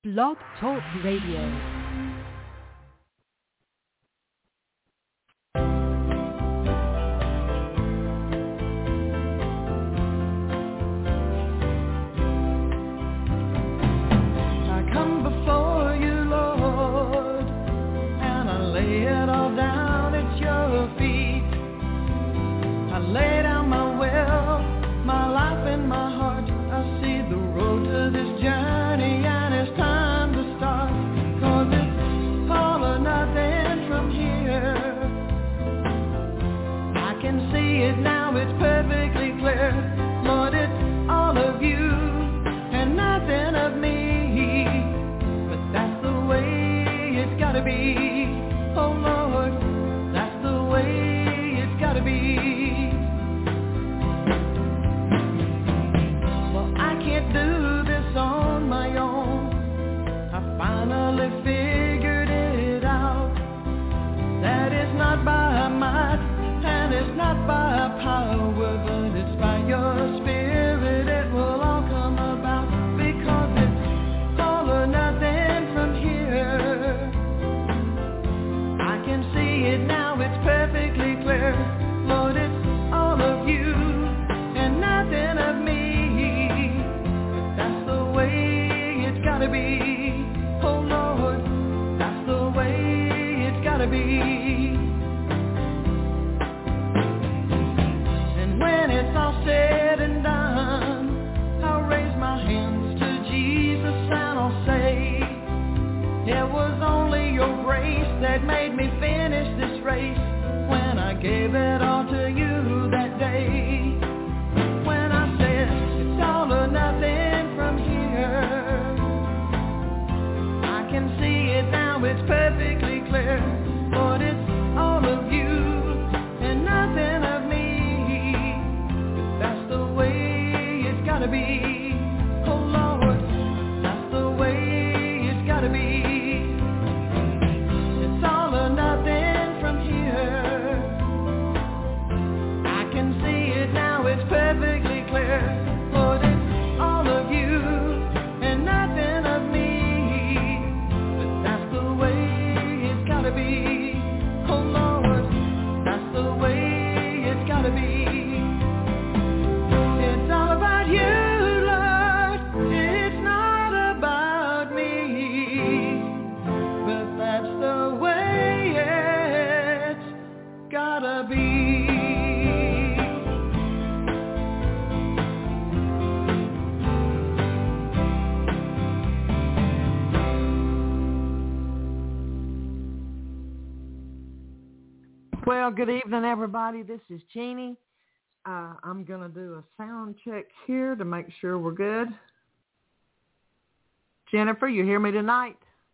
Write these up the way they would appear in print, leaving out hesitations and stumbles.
Blog Talk Radio. Well, good evening, everybody. This is Jeannie. I'm going to do a sound check here to make sure we're good. Jennifer, you hear me tonight?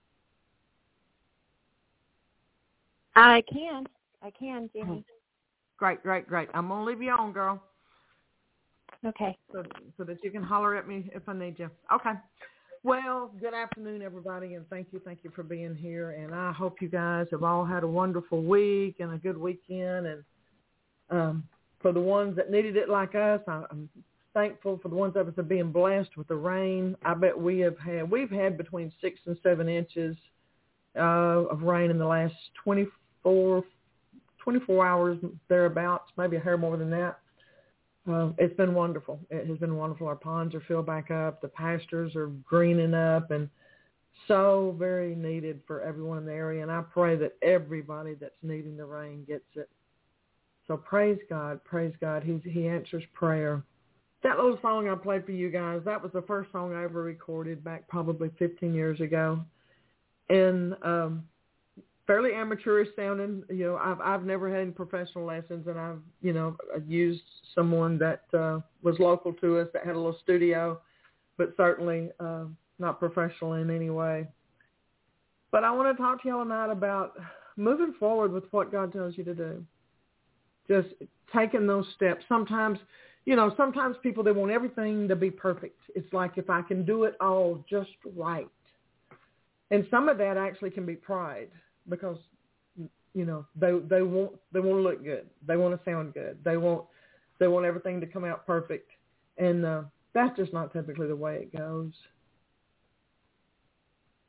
I can, Jeannie. Great. I'm going to leave you on, girl. Okay. So that you can holler at me if I need you. Okay. Well, good afternoon, everybody, and thank you for being here. And I hope you guys have all had a wonderful week and a good weekend. And for the ones that needed it like us, I'm thankful for the ones of us that are being blessed with the rain. I bet we've had between 6 and 7 inches of rain in the last 24 hours, thereabouts, maybe a hair more than that. It's been wonderful. It has been wonderful. Our ponds are filled back up. The pastures are greening up, and so very needed for everyone in the area. And I pray that everybody that's needing the rain gets it. So praise God. He answers prayer. That little song I played for you guys, that was the first song I ever recorded back probably 15 years ago. And fairly amateurish sounding. You know, I've never had any professional lessons, and I've used someone that was local to us that had a little studio, but certainly not professional in any way. But I want to talk to y'all tonight about moving forward with what God tells you to do. Just taking those steps. Sometimes people, they want everything to be perfect. It's like, if I can do it all just right. And some of that actually can be pride, because they want to look good, they want to sound good, they want everything to come out perfect, and that's just not typically the way it goes.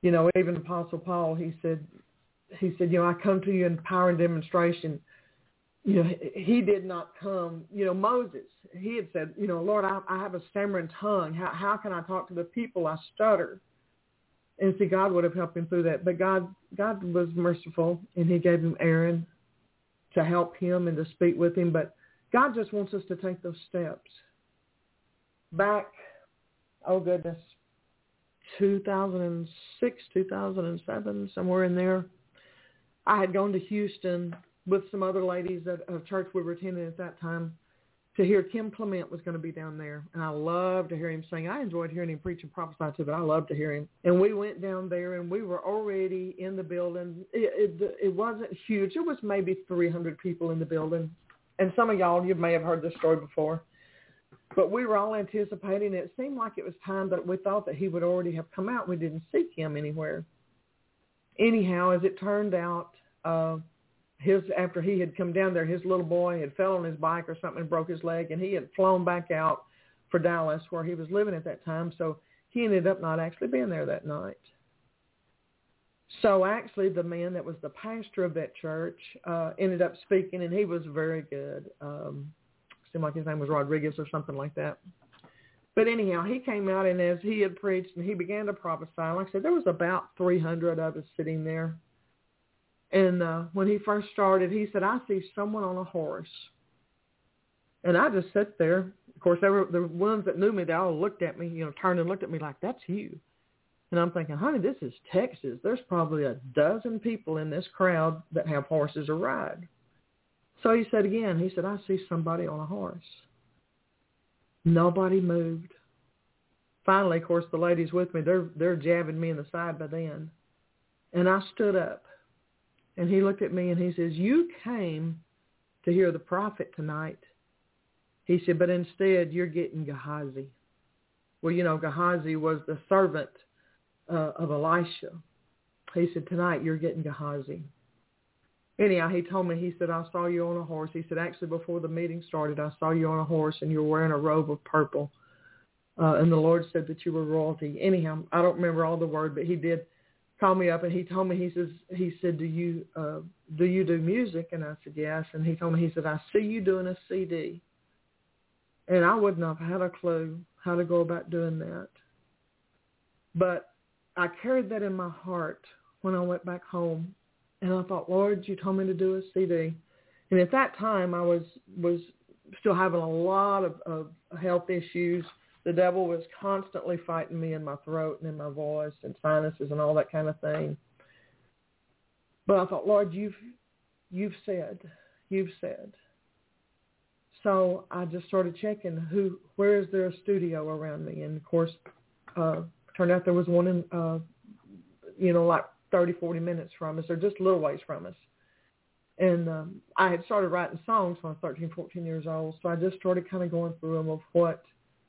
You know, even Apostle Paul, he said, you know, I come to you in power and demonstration. You know, he did not come, you know, Moses, he had said, you know, Lord, I have a stammering tongue. How can I talk to the people? I stutter. And see, God would have helped him through that. But God was merciful, and he gave him Aaron to help him and to speak with him. But God just wants us to take those steps. Back, 2006, 2007, somewhere in there, I had gone to Houston with some other ladies at a church we were attending at that time to hear Kim Clement was going to be down there. And I loved to hear him sing. I enjoyed hearing him preach and prophesy too, but I loved to hear him. And we went down there, and we were already in the building. It wasn't huge. It was maybe 300 people in the building. And some of y'all, you may have heard this story before. But we were all anticipating. It seemed like it was time that we thought that he would already have come out. We didn't see him anywhere. Anyhow, as it turned out, after he had come down there, his little boy had fell on his bike or something and broke his leg, and he had flown back out for Dallas, where he was living at that time. So he ended up not actually being there that night. So actually the man that was the pastor of that church ended up speaking, and he was very good. Seemed like his name was Rodriguez or something like that. But anyhow, he came out, and as he had preached and he began to prophesy, like I said, there was about 300 of us sitting there. And when he first started, he said, I see someone on a horse. And I just sat there. Of course, the ones that knew me, they all looked at me, you know, turned and looked at me like, that's you. And I'm thinking, honey, this is Texas. There's probably a dozen people in this crowd that have horses or ride. So he said again, he said, I see somebody on a horse. Nobody moved. Finally, of course, the ladies with me, they're jabbing me in the side by then. And I stood up, and he looked at me and he says, you came to hear the prophet tonight. He said, but instead you're getting Gehazi. Well, you know, Gehazi was the servant of Elisha. He said, tonight you're getting Gehazi. Anyhow, he told me, he said, I saw you on a horse. He said, actually, before the meeting started, I saw you on a horse, and you were wearing a robe of purple. And the Lord said that you were royalty. Anyhow, I don't remember all the word, but he did call me up, and he told me, he said, do you do music? And I said, yes. And he told me, he said, I see you doing a CD. And I wouldn't have had a clue how to go about doing that. But I carried that in my heart when I went back home. And I thought, Lord, you told me to do a CD. And at that time, I was still having a lot of health issues. The devil was constantly fighting me in my throat and in my voice and sinuses and all that kind of thing. But I thought, Lord, you've said. So I just started checking where is there a studio around me. And, of course, turned out there was one in, like 30, 40 minutes from us, or just a little ways from us. And I had started writing songs when I was 13, 14 years old. So I just started kind of going through them of what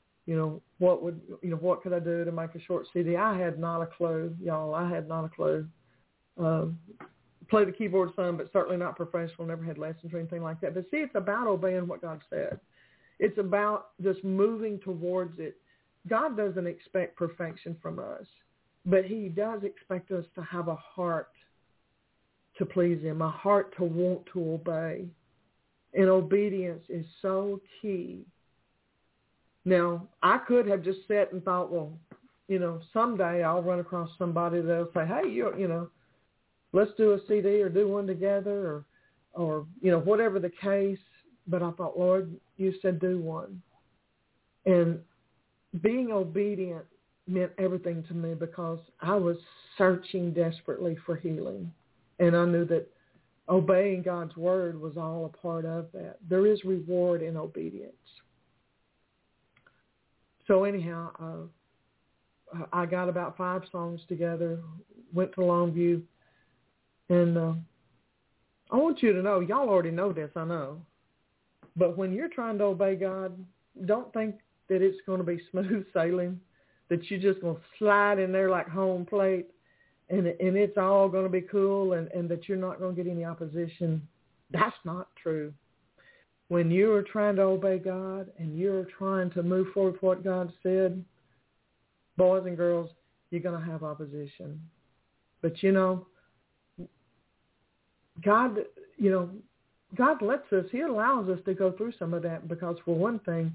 could I do to make a short CD? I had not a clue, y'all. I had not a clue. Play the keyboard some, but certainly not professional. Never had lessons or anything like that. But see, it's about obeying what God said. It's about just moving towards it. God doesn't expect perfection from us, but he does expect us to have a heart to please him, a heart to want to obey. And obedience is so key. Now, I could have just sat and thought, well, someday I'll run across somebody that'll say, hey, let's do a CD or do one together or whatever the case. But I thought, Lord, you said do one. And being obedient meant everything to me because I was searching desperately for healing. And I knew that obeying God's word was all a part of that. There is reward in obedience. So anyhow, I got about 5 songs together, went to Longview, and I want you to know, y'all already know this, I know, but when you're trying to obey God, don't think that it's going to be smooth sailing, that you're just going to slide in there like home plate, and it's all going to be cool, and that you're not going to get any opposition. That's not true. When you're trying to obey God and you're trying to move forward with what God said, boys and girls, you're going to have opposition. But, God, God lets us, he allows us to go through some of that because for one thing,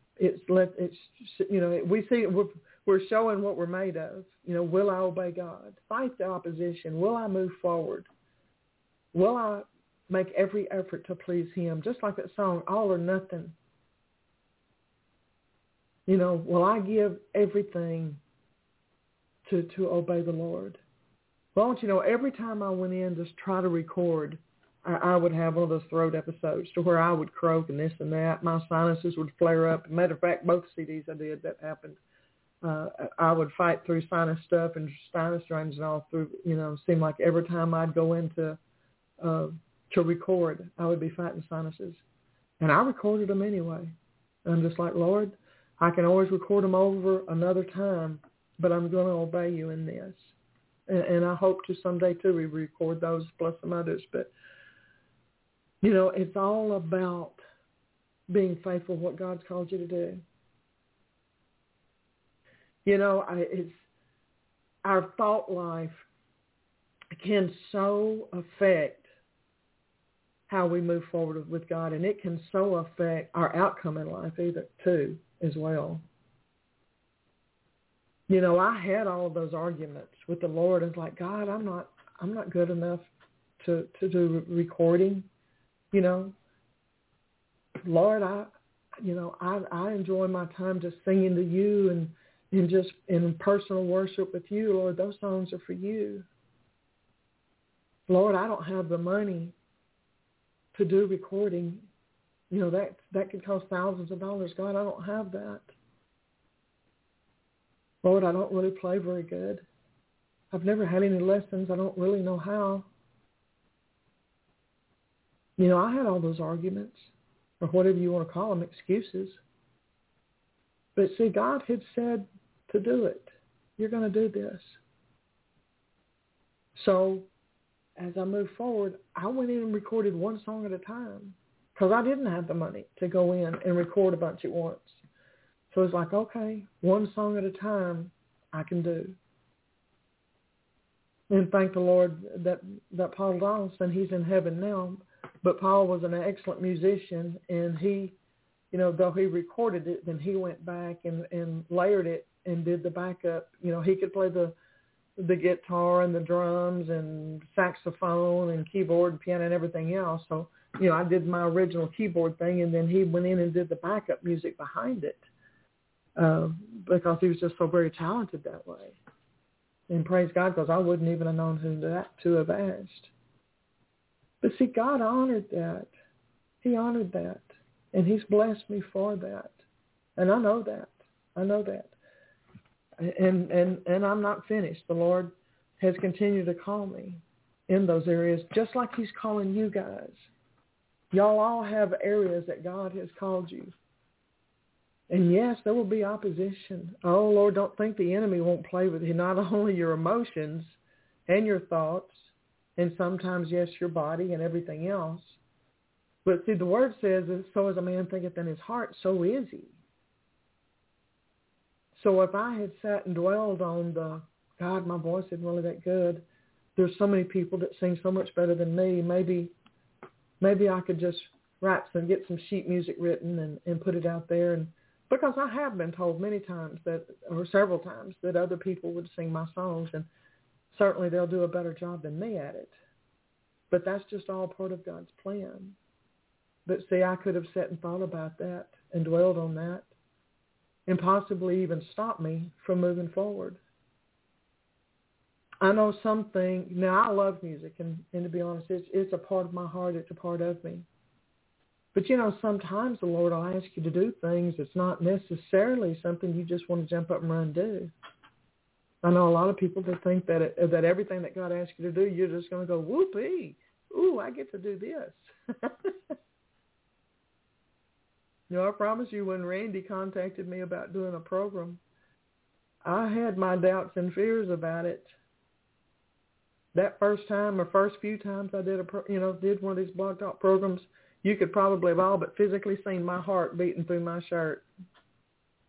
we see we're showing what we're made of. Will I obey God? Fight the opposition. Will I move forward? Will I make every effort to please him? Just like that song, All or Nothing. Will I give everything to obey the Lord? Well, every time I went in to try to record, I would have one of those throat episodes to where I would croak and this and that. My sinuses would flare up. Matter of fact, both CDs I did, that happened. I would fight through sinus stuff and sinus drains and all through, seemed like every time I'd go into to record, I would be fighting sinuses. And I recorded them anyway. I'm just like, Lord, I can always record them over another time, but I'm going to obey you in this. And I hope to someday, too, we record those plus some others. But, it's all about being faithful what God's called you to do. It's our thought life can so affect how we move forward with God, and it can so affect our outcome in life too, as well. I had all of those arguments with the Lord. It's like, God, I'm not good enough to do recording. Lord, I enjoy my time just singing to you and just in personal worship with you. Lord, those songs are for you. Lord, I don't have the money to do recording. That could cost thousands of dollars. God, I don't have that. Lord, I don't really play very good. I've never had any lessons. I don't really know how. I had all those arguments, or whatever you want to call them, excuses. But see, God had said to do it. You're going to do this. So as I moved forward, I went in and recorded one song at a time because I didn't have the money to go in and record a bunch at once. So it's like, okay, one song at a time I can do. And thank the Lord that Paul Donaldson, he's in heaven now. But Paul was an excellent musician, and he, though he recorded it, then he went back and layered it and did the backup. He could play the guitar and the drums and saxophone and keyboard and piano and everything else. So, I did my original keyboard thing, and then he went in and did the backup music behind it because he was just so very talented that way. And praise God, because I wouldn't even have known who to have asked. But see, God honored that. He honored that. And he's blessed me for that. And I know that. And I'm not finished. The Lord has continued to call me in those areas, just like he's calling you guys. Y'all all have areas that God has called you. And yes, there will be opposition. Oh, Lord, don't think the enemy won't play with you. Not only your emotions and your thoughts, and sometimes, yes, your body and everything else. But see, the word says, so as a man thinketh in his heart, so is he. So if I had sat and dwelled on God, my voice isn't really that good. There's so many people that sing so much better than me. Maybe I could just get some sheet music written and put it out there. And because I have been told many times or several times that other people would sing my songs, and certainly they'll do a better job than me at it. But that's just all part of God's plan. But see, I could have sat and thought about that and dwelled on that and possibly even stopped me from moving forward. I know now I love music, and to be honest, it's a part of my heart, it's a part of me. But sometimes the Lord will ask you to do things that's not necessarily something you just want to jump up and run and do. I know a lot of people that think that everything that God asks you to do, you're just going to go, whoopee, ooh, I get to do this. I promise you, when Randy contacted me about doing a program, I had my doubts and fears about it. That first few times I did did one of these Blog Talk programs, you could probably have all but physically seen my heart beating through my shirt.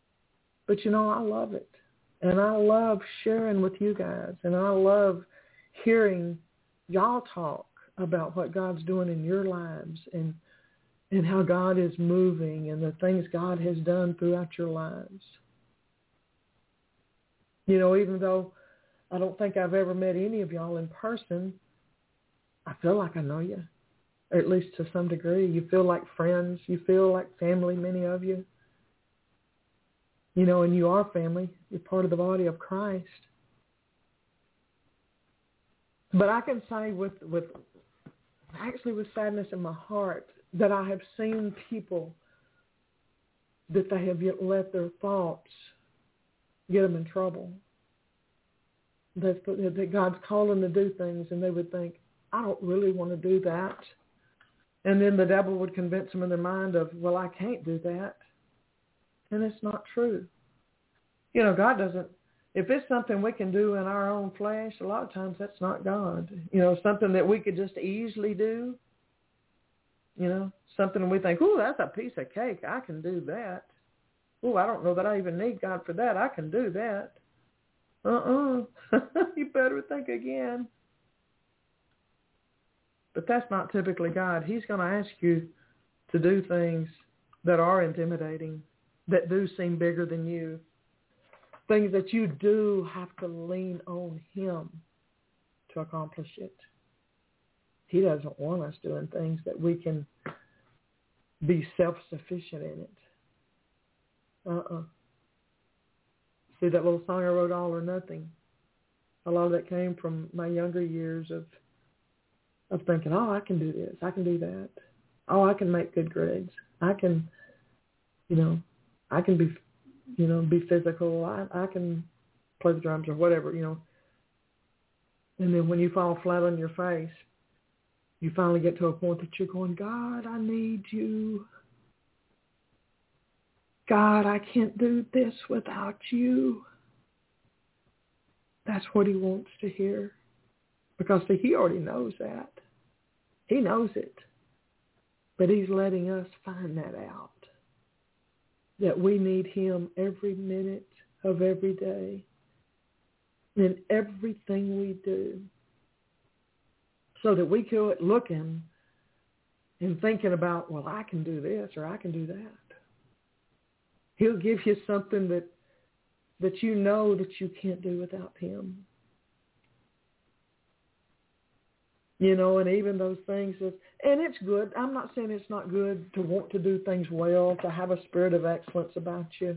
But I love it. And I love sharing with you guys. And I love hearing y'all talk about what God's doing in your lives and how God is moving and the things God has done throughout your lives. You know, even though I don't think I've ever met any of y'all in person, I feel like I know you, or at least to some degree. You feel like friends. You feel like family, many of you. You know, and you are family. You're part of the body of Christ. But I can say with sadness in my heart that I have seen people that they have yet let their thoughts get them in trouble. That God's calling them to do things, and they would think, I don't really want to do that. And then the devil would convince them in their mind of, well, I can't do that. And it's not true. You know, God doesn't, if it's something we can do in our own flesh, a lot of times that's not God. You know, something that we could just easily do, you know, something we think, ooh, that's a piece of cake. I can do that. Ooh, I don't know that I even need God for that. I can do that. You better think again. But that's not typically God. He's going to ask you to do things that are intimidating, that do seem bigger than you, things that you do have to lean on him to accomplish it. He doesn't want us doing things that we can be self-sufficient in it. See, that little song I wrote, All or Nothing, a lot of that came from my younger years of thinking, oh, I can do this, I can do that. Oh, I can make good grades. I can, you know, I can be, you know, be physical. I can play the drums or whatever, you know. And then when you fall flat on your face, you finally get to a point that you're going, God, I need you. God, I can't do this without you. That's what he wants to hear. Because, see, he already knows that. He knows it. But he's letting us find that out. That we need him every minute of every day. In everything we do. So that we quit looking and thinking about, well, I can do this or I can do that. He'll give you something that you know that you can't do without him. You know, and even those things and it's good. I'm not saying it's not good to want to do things well, to have a spirit of excellence about you.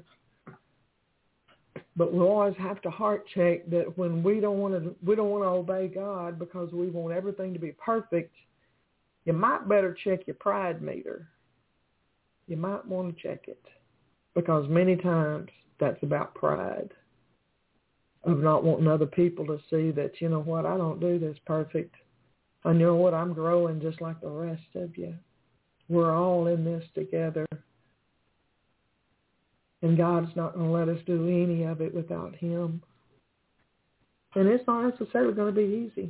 But we'll always have to heart check that when we don't want to obey God because we want everything to be perfect, you might better check your pride meter. You might want to check it. Because many times that's about pride, of not wanting other people to see that, you know what, I don't do this perfect. And you know what, I'm growing just like the rest of you. We're all in this together. And God's not going to let us do any of it without him. And it's not necessarily going to be easy.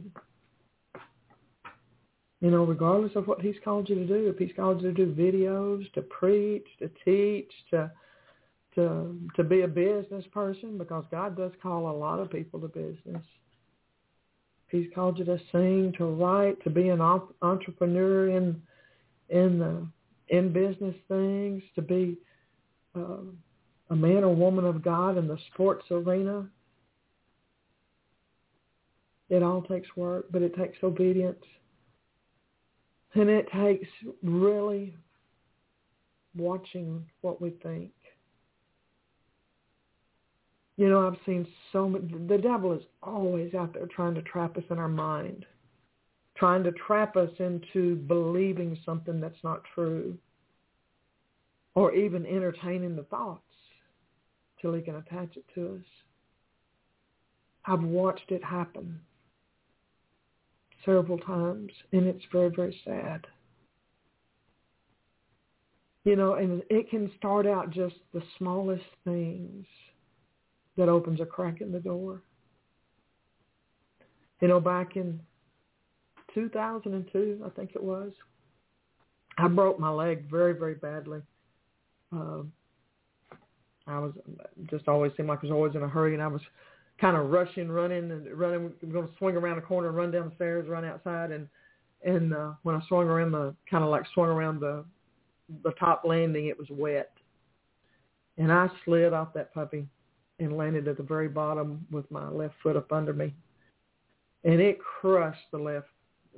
You know, regardless of what he's called you to do, if he's called you to do videos, to preach, to teach, to be a business person, because God does call a lot of people to business. He's called you to sing, to write, to be an entrepreneur in business things, to be a man or woman of God in the sports arena. It all takes work, but it takes obedience. And it takes really watching what we think. You know, I've seen so many, the devil is always out there trying to trap us in our mind, trying to trap us into believing something that's not true, or even entertaining the thoughts till he can attach it to us. I've watched it happen several times, and it's very, very sad. You know, and it can start out just the smallest things that opens a crack in the door. You know, back in 2002, I think it was, I broke my leg very, very badly. I was just always seemed like I was always in a hurry, and I was kind of running. I'm going to swing around the corner and run down the stairs, run outside. And when I swung around the top landing, it was wet. And I slid off that puppy and landed at the very bottom with my left foot up under me. And it crushed the left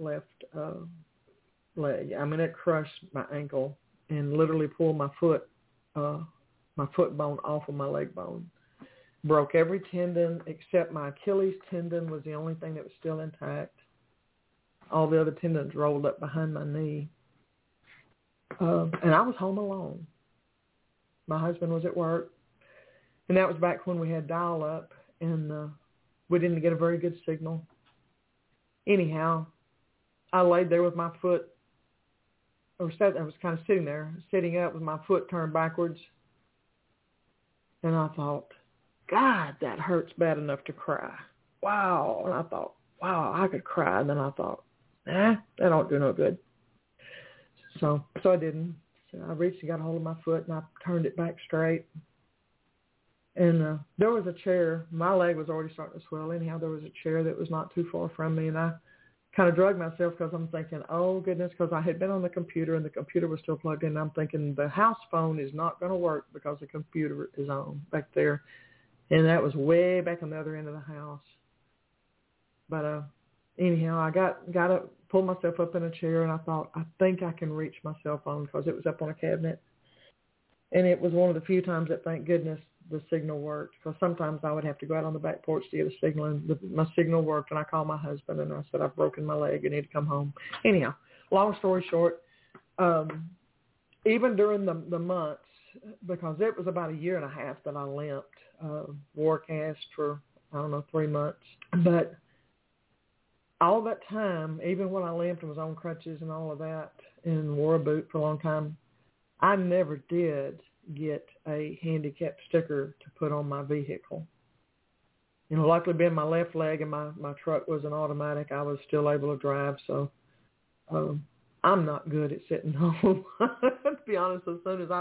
leg. I mean, it crushed my ankle and literally pulled my foot bone off of my leg bone. Broke every tendon except my Achilles tendon was the only thing that was still intact. All the other tendons rolled up behind my knee. And I was home alone. My husband was at work. And that was back when we had dial-up, and we didn't get a very good signal. Anyhow, I laid there with my foot, I was kind of sitting up with my foot turned backwards. And I thought, God, that hurts bad enough to cry. Wow. And I thought, wow, I could cry. And then I thought, that don't do no good. So I didn't. So I reached and got a hold of my foot, and I turned it back straight. And there was a chair. My leg was already starting to swell. Anyhow, there was a chair that was not too far from me, and I kind of drugged myself because I'm thinking, oh, goodness, because I had been on the computer, and the computer was still plugged in. And I'm thinking the house phone is not going to work because the computer is on back there. And that was way back on the other end of the house. But anyhow, I got up, pulled myself up in a chair, and I thought, I think I can reach my cell phone because it was up on a cabinet. And it was one of the few times that, thank goodness, the signal worked, because sometimes I would have to go out on the back porch to get a signal, and my signal worked, and I called my husband, and I said, I've broken my leg. I need to come home. Anyhow, long story short, even during the months, because it was about 1.5 years that I limped, wore a cast for, 3 months. But all that time, even when I limped and was on crutches and all of that and wore a boot for a long time, I never did get a handicap sticker to put on my vehicle. Luckily being my left leg and my truck was an automatic, I was still able to drive. So I'm not good at sitting home. To be honest, as soon as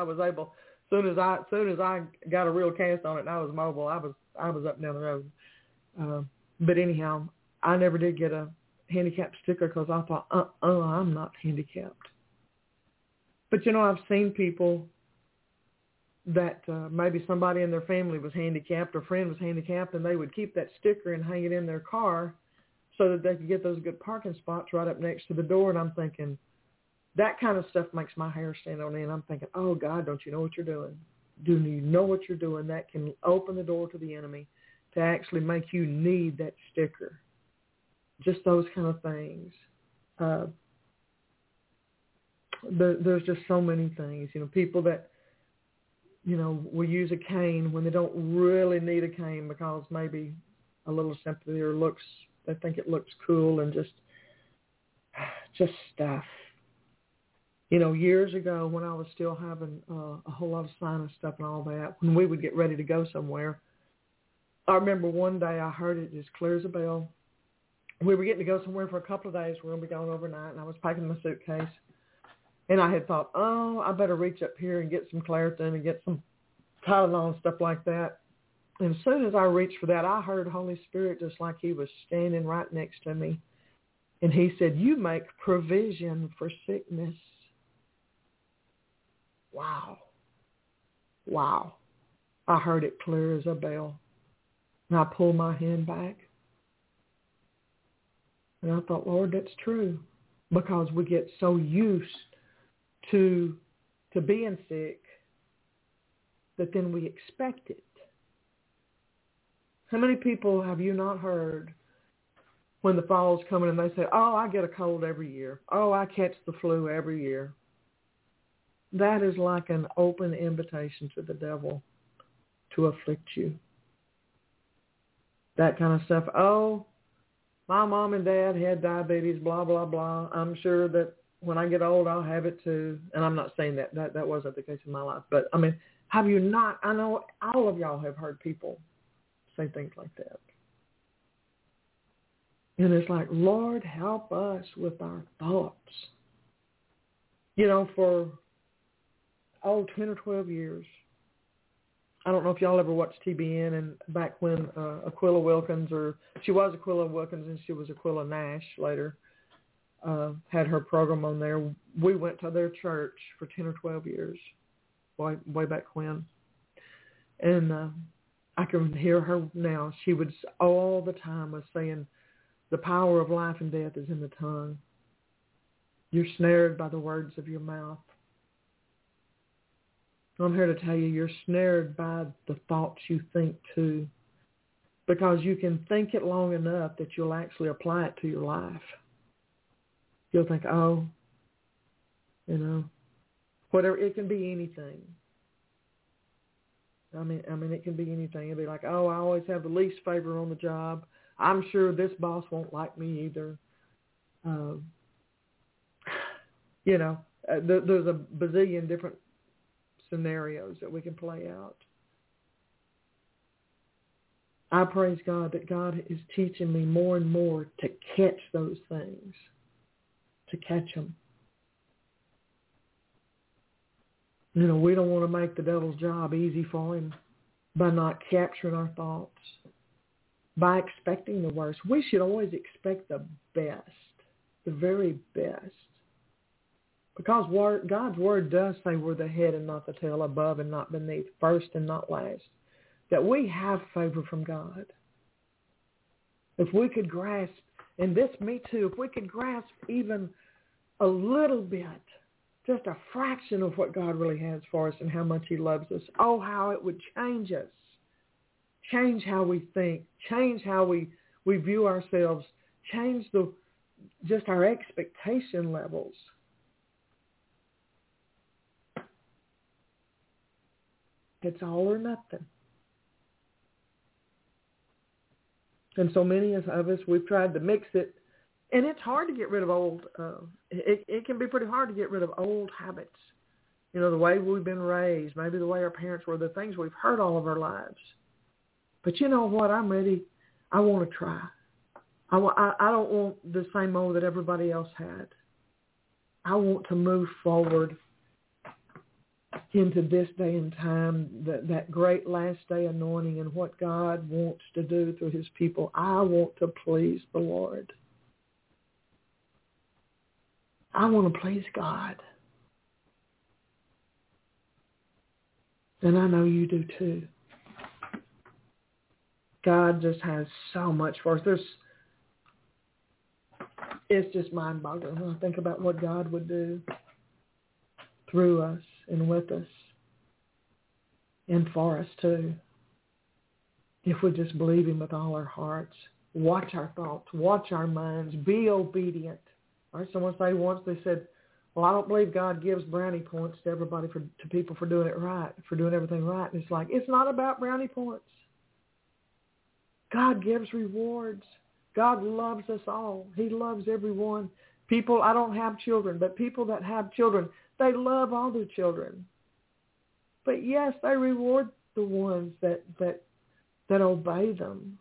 I got a real cast on it and I was mobile, I was up and down the road. But anyhow, I never did get a handicap sticker because I thought, I'm not handicapped. But, I've seen people that maybe somebody in their family was handicapped or friend was handicapped, and they would keep that sticker and hang it in their car so that they could get those good parking spots right up next to the door. And I'm thinking, that kind of stuff makes my hair stand on end. I'm thinking, oh, God, don't you know what you're doing? Do you know what you're doing? That can open the door to the enemy to actually make you need that sticker. Just those kind of things. There's just so many things. People that, will use a cane when they don't really need a cane because maybe a little sympathy or they think it looks cool, and just stuff. Years ago when I was still having a whole lot of sinus stuff and all that, when we would get ready to go somewhere, I remember one day I heard it just clear as a bell. We were getting to go somewhere for a couple of days. We were going to be gone overnight, and I was packing my suitcase. And I had thought, I better reach up here and get some Claritin and get some Tylenol and stuff like that. And as soon as I reached for that, I heard Holy Spirit just like he was standing right next to me. And he said, you make provision for sickness. Wow. I heard it clear as a bell. And I pulled my hand back. And I thought, Lord, that's true. Because we get so used to being sick that then we expect it. How many people have you not heard when the fall's coming and they say, I get a cold every year. I catch the flu every year. That is like an open invitation to the devil to afflict you. That kind of stuff. My mom and dad had diabetes, blah, blah, blah. I'm sure that when I get old, I'll have it too. And I'm not saying that wasn't the case in my life. But, have you not? I know all of y'all have heard people say things like that. And it's like, Lord, help us with our thoughts. For 10 or 12 years, I don't know if y'all ever watched TBN, and back when Aquila Wilkins, she was Aquila Wilkins and she was Aquila Nash later, had her program on there. We went to their church for 10 or 12 years, way back when. And I can hear her now. She would all the time was saying, the power of life and death is in the tongue. You're snared by the words of your mouth. I'm here to tell you, you're snared by the thoughts you think too, because you can think it long enough that you'll actually apply it to your life. You'll think, whatever, it can be anything. I mean, it can be anything. It'll be like, I always have the least favor on the job. I'm sure this boss won't like me either. There's a bazillion different scenarios that we can play out. I praise God that God is teaching me more and more to catch those things, to catch them. We don't want to make the devil's job easy for him by not capturing our thoughts, by expecting the worst. We should always expect the best, the very best. Because God's word does say we're the head and not the tail, above and not beneath, first and not last. That we have favor from God. If we could grasp, and this me too, if we could grasp even a little bit, just a fraction of what God really has for us and how much he loves us, how it would change us. Change how we think, change how we view ourselves, change just our expectation levels. It's all or nothing. And so many of us, we've tried to mix it, and it's hard to get rid of old. It can be pretty hard to get rid of old habits. The way we've been raised, maybe the way our parents were, the things we've heard all of our lives. But you know what? I'm ready. I want to try. I don't want the same old that everybody else had. I want to move forward into this day and time, that great last day anointing and what God wants to do through his people. I want to please the Lord. I want to please God. And I know you do too. God just has so much for us. It's just mind-boggling when I think about what God would do through us and with us and for us too, if we just believe him with all our hearts. Watch our thoughts, watch our minds, be obedient. I heard someone say once, they said, well, I don't believe God gives brownie points to everybody, to people for doing it right, for doing everything right. And it's like, it's not about brownie points. God gives rewards. God loves us all. He loves everyone. People, I don't have children, but people that have children, they love all their children. But yes, they reward the ones that obey them.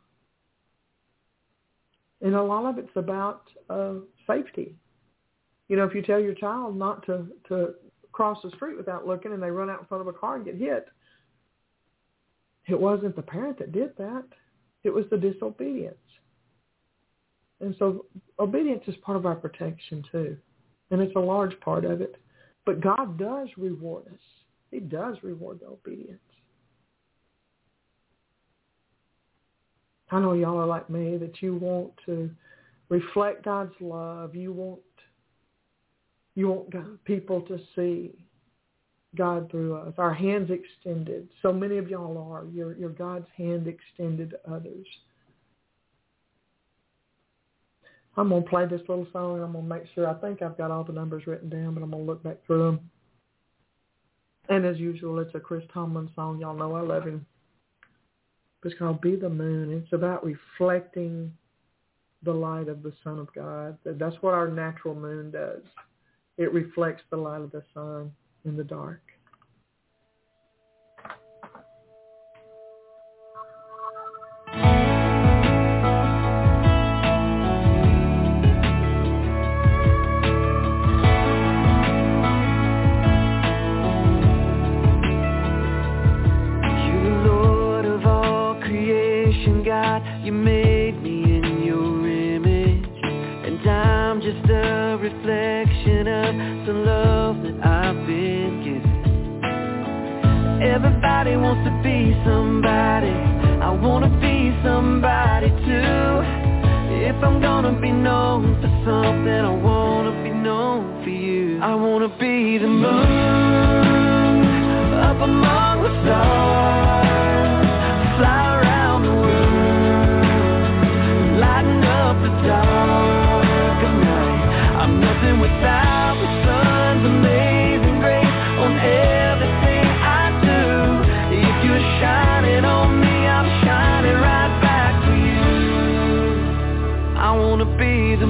And a lot of it's about safety. If you tell your child not to cross the street without looking and they run out in front of a car and get hit, it wasn't the parent that did that. It was the disobedience. And so obedience is part of our protection too. And it's a large part of it. But God does reward us. He does reward the obedience. I know y'all are like me, that you want to reflect God's love. You want people to see God through us. Our hands extended. So many of y'all are. You're God's hand extended to others. I'm going to play this little song. I'm going to make sure. I think I've got all the numbers written down, but I'm going to look back through them. And as usual, it's a Chris Tomlin song. Y'all know I love him. It's called Be the Moon. It's about reflecting the light of the Son of God. That's what our natural moon does. It reflects the light of the sun in the dark. You just a reflection of some love that I've been given. Everybody wants to be somebody. I wanna be somebody too. If I'm gonna be known for something, I wanna be known for you. I wanna be the moon up among the stars, fly around the world, lighten up the dark of night. I'm nothing without the sun's amazing grace on everything I do. If you're shining on me, I'm shining right back for you. I wanna be the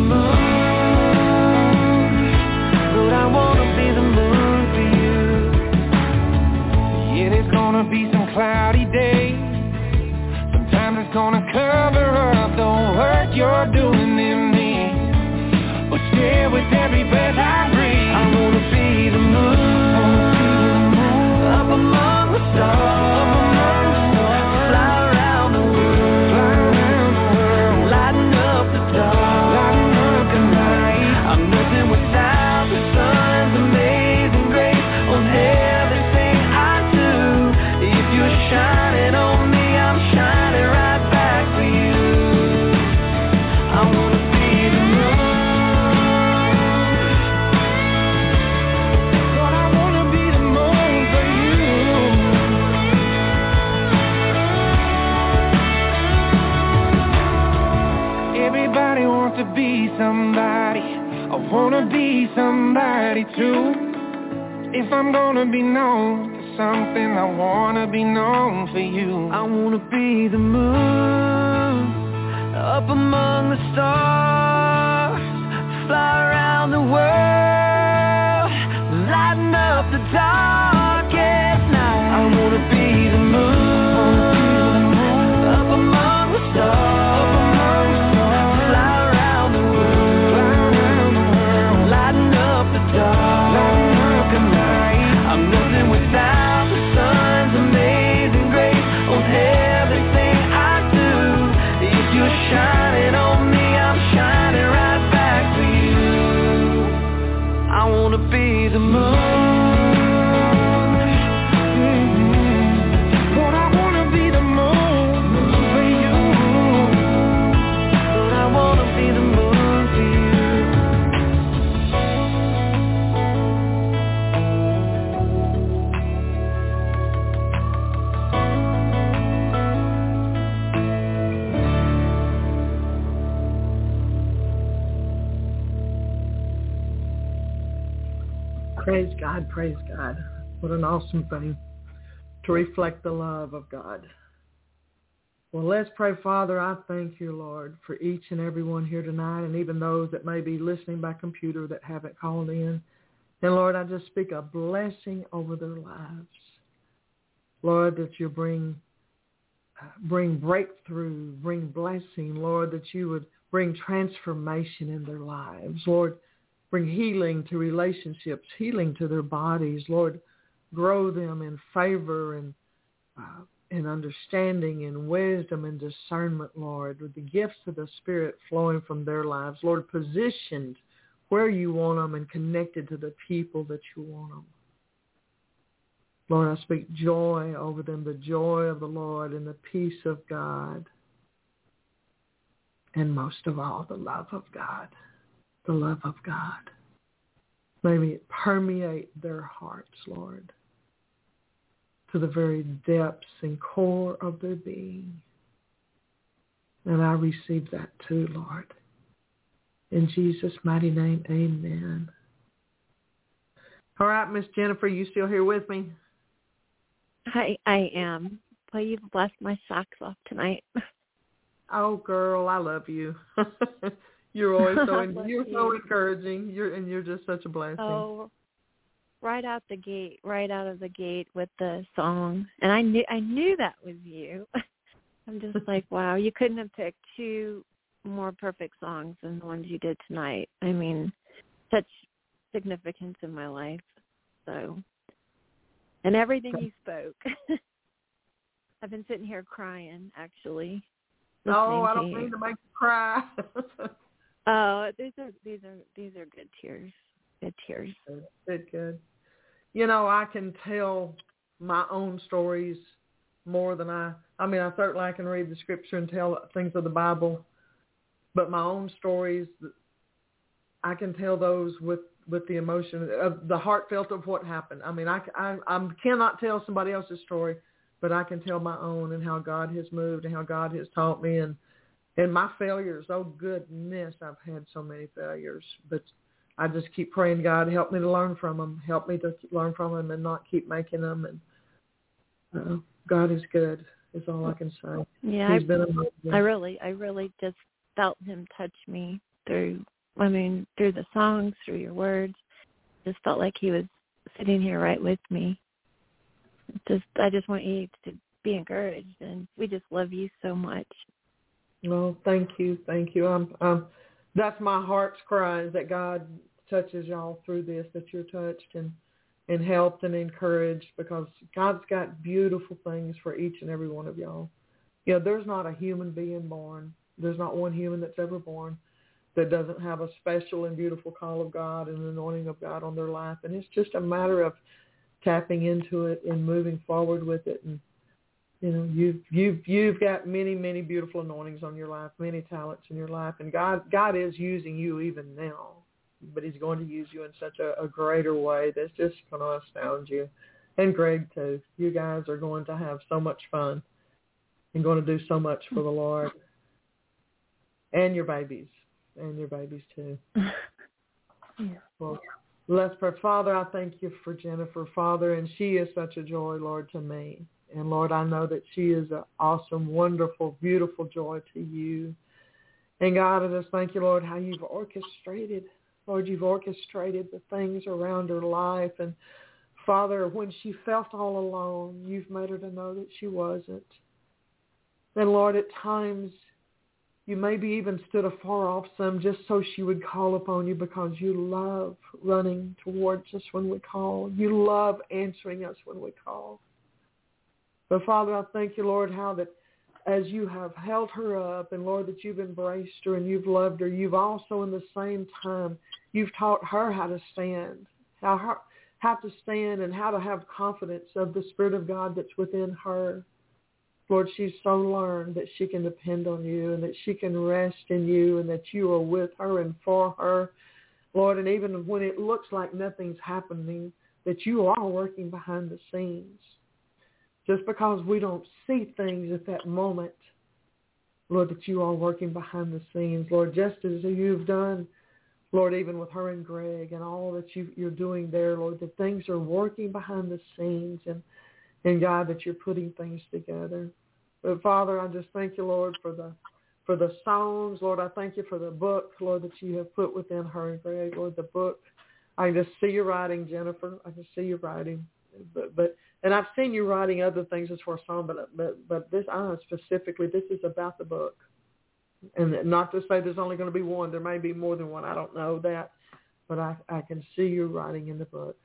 moon, Lord, I wanna be the moon for you. Yeah, there's gonna be some cloudy days. Sometimes it's gonna cover up the work you're doing in me. But still, with every breath I breathe, I wanna be the moon, up among the stars, fly around the world, lighten up the dark of night. I'm nothing without the sun's amazing grace on everything I do. If you're shining on me, I'm shining right back for you. I wanna be the moon, Lord, I wanna be the moon for you. Everybody wants to be somebody. I wanna be somebody too. If I'm gonna be known for something, I wanna be known for you. I wanna be the moon up among the stars, fly around the world, lighten up the darkest night. I wanna be the moon up among the stars, fly around the world, lighten up the dark of night. I'm nothing without the sun's amazing grace on everything I do. If you're shining on me, I'm shining right back for you. I wanna be the moon, Lord, I wanna be the moon for you. Lord, I wanna be the moon for you. Praise God, praise God. What an awesome thing to reflect the love of God. Well, let's pray. Father, I thank you, Lord, for each and every one here tonight, and even those that may be listening by computer that haven't called in. And Lord, I just speak a blessing over their lives. Lord, that you bring breakthrough, bring blessing. Lord, that you would bring transformation in their lives. Lord, bring healing to relationships, healing to their bodies. Lord, grow them in favor and understanding and wisdom and discernment, Lord, with the gifts of the Spirit flowing from their lives. Lord, positioned where you want them and connected to the people that you want them. Lord, I speak joy over them, the joy of the Lord and the peace of God. And most of all, the love of God. The love of God. May it permeate their hearts, Lord, to the very depths and core of their being. And I receive that too, Lord. In Jesus' mighty name, amen. All right, Miss Jennifer, you still here with me? I am. Well, you've blessed my socks off tonight. Oh, girl, I love you. You're always so encouraging. You're just such a blessing. Oh, right out of the gate with the song, and I knew that was you. I'm just like, wow, you couldn't have picked two more perfect songs than the ones you did tonight. I mean, such significance in my life. So, and everything you spoke. I've been sitting here crying, actually. No, I don't mean to make you cry. Oh, these are good tears. Good tears. Good. You know, I can tell my own stories more than I certainly I can read the scripture and tell things of the Bible, but my own stories, I can tell those with the emotion of the heartfelt of what happened. I mean, I cannot tell somebody else's story, but I can tell my own and how God has moved and how God has taught me and my failures. Oh, goodness, I've had so many failures, but I just keep praying, God, help me to learn from them. Help me to learn from them and not keep making them. And God is good is all I can say. Yeah, He's been amazing. I really just felt him touch me through the songs, through your words. Just felt like he was sitting here right with me. I just want you to be encouraged, and we just love you so much. Well, thank you. That's my heart's cry, is that God touches y'all through this, that you're touched and helped and encouraged, because God's got beautiful things for each and every one of y'all. You know, there's not a human being born. There's not one human that's ever born that doesn't have a special and beautiful call of God and anointing of God on their life. And it's just a matter of tapping into it and moving forward with it. And you know, you've got many, many beautiful anointings on your life, many talents in your life, and God is using you even now, but he's going to use you in such a greater way that's just going to astound you. And Greg, too. You guys are going to have so much fun and going to do so much for the Lord. And your babies. And your babies, too. Yeah. Well, let's pray. Father, I thank you for Jennifer, Father, and she is such a joy, Lord, to me. And, Lord, I know that she is an awesome, wonderful, beautiful joy to you. And, God, I just thank you, Lord, how you've orchestrated the things around her life. And, Father, when she felt all alone, you've made her to know that she wasn't. And, Lord, at times you maybe even stood afar off some just so she would call upon you, because you love running towards us when we call. You love answering us when we call. But, Father, I thank you, Lord, how that as you have held her up, and, Lord, that you've embraced her and you've loved her, you've also in the same time, you've taught her how to stand, how to stand and how to have confidence of the Spirit of God that's within her. Lord, she's so learned that she can depend on you and that she can rest in you and that you are with her and for her. Lord, and even when it looks like nothing's happening, that you are working behind the scenes. Just because we don't see things at that moment, Lord, that you are working behind the scenes. Lord, just as you've done, Lord, even with her and Greg and all that you're doing there, Lord, that things are working behind the scenes and God, that you're putting things together. But, Father, I just thank you, Lord, for the songs. Lord, I thank you for the book, Lord, that you have put within her and Greg. Lord, the book, I just see you writing, Jennifer. I just see you writing. And I've seen you writing other things as far as song, but this, specifically, this is about the book. And not to say there's only going to be one. There may be more than one. I don't know that. But I can see you writing in the book.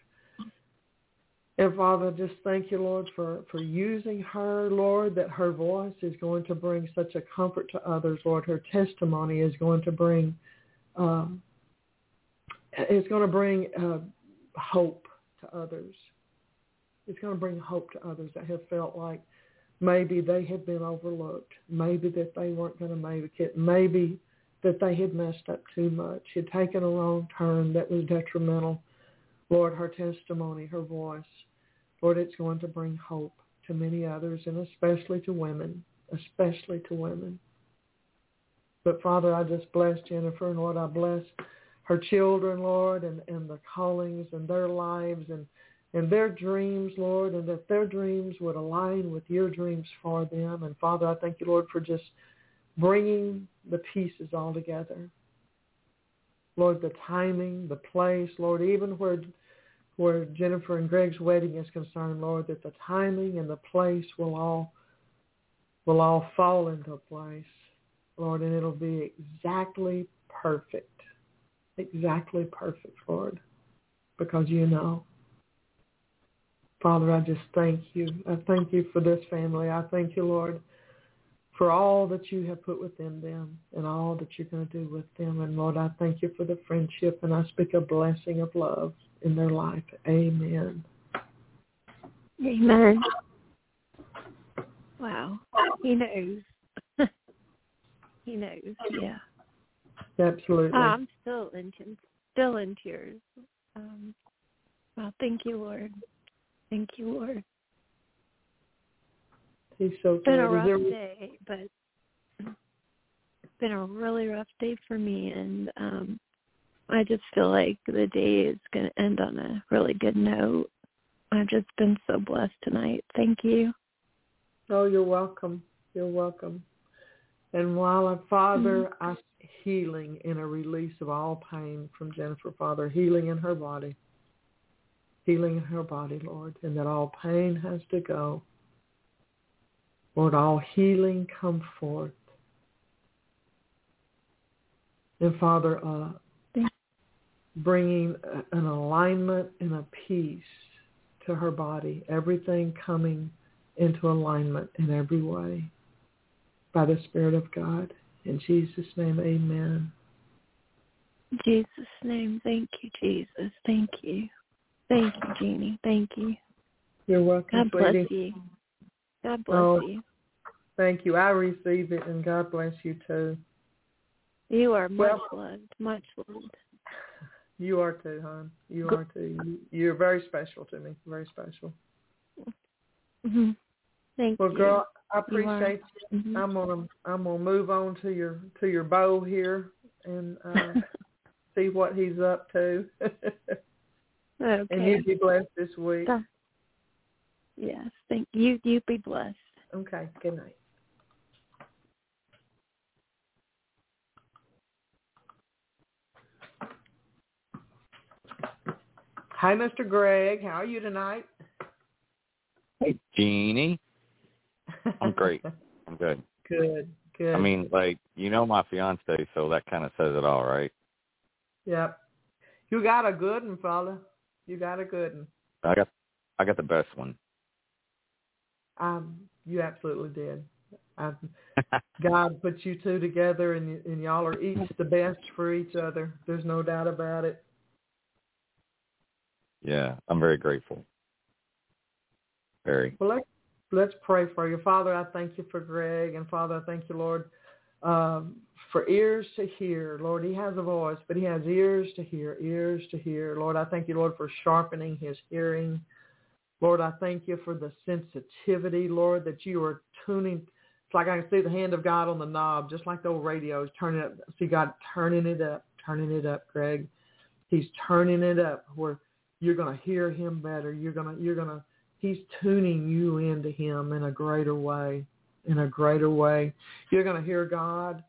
And, Father, just thank you, Lord, for using her, Lord, that her voice is going to bring such a comfort to others, Lord. Her testimony is going to bring hope to others. It's going to bring hope to others that have felt like maybe they had been overlooked, maybe that they weren't going to make it, maybe that they had messed up too much, had taken a wrong turn that was detrimental. Lord, her testimony, her voice, Lord, it's going to bring hope to many others, and especially to women. But, Father, I just bless Jennifer, and, Lord, I bless her children, Lord, and the callings and their lives and their dreams, Lord, and that their dreams would align with your dreams for them. And, Father, I thank you, Lord, for just bringing the pieces all together. Lord, the timing, the place, Lord, even where Jennifer and Greg's wedding is concerned, Lord, that the timing and the place will all fall into place, Lord, and it'll be exactly perfect, Lord, because you know. Father, I just thank you. I thank you for this family. I thank you, Lord, for all that you have put within them and all that you're going to do with them. And Lord, I thank you for the friendship, and I speak a blessing of love in their life. Amen. Amen. Wow. He knows. He knows, yeah. Absolutely. I'm still in tears. Well, thank you, Lord. Thank you, Lord. He's so It's been good. a rough day, but it's been a really rough day for me, and I just feel like the day is going to end on a really good note. I've just been so blessed tonight. Thank you. Oh, you're welcome. You're welcome. And while our Father, I healing and a release of all pain from Jennifer, Father, healing in her body. Healing in her body, Lord, and that all pain has to go. Lord, all healing come forth. And Father, bringing an alignment and a peace to her body, everything coming into alignment in every way by the Spirit of God. In Jesus' name, amen. In Jesus' name, thank you, Jesus. Thank you. Thank you, Jeannie. Thank you. You're welcome, God bless sweetie. you. God bless you. Thank you. I receive it, and God bless you too. You are much loved, much loved. You are too, hon. You are too. You're very special to me. Very special. Mm-hmm. Thank you. Well, girl, I appreciate you. Mm-hmm. I'm gonna move on to your beau here and see what he's up to. Okay. And you be blessed this week. Yes, thank you. You be blessed. Okay. Good night. Hi, Mr. Greg. How are you tonight? Hey, Jeannie. I'm great. I'm good. Good. I mean, like, my fiance, so that kind of says it all, right? Yep. You got a good one, fella. You got a good one. I got the best one. You absolutely did. God put you two together, and y'all are each the best for each other. There's no doubt about it. Yeah, I'm very grateful. Very. Well, let's pray for you. Father, I thank you for Greg, and Father, I thank you, Lord, for ears to hear. Lord, he has a voice, but he has ears to hear. Lord, I thank you, Lord, for sharpening his hearing. Lord, I thank you for the sensitivity, Lord, that you are tuning. It's like I can see the hand of God on the knob, just like the old radios, turning up. See God turning it up, Greg. He's turning it up where you're going to hear him better. He's tuning you into him in a greater way. You're going to hear God.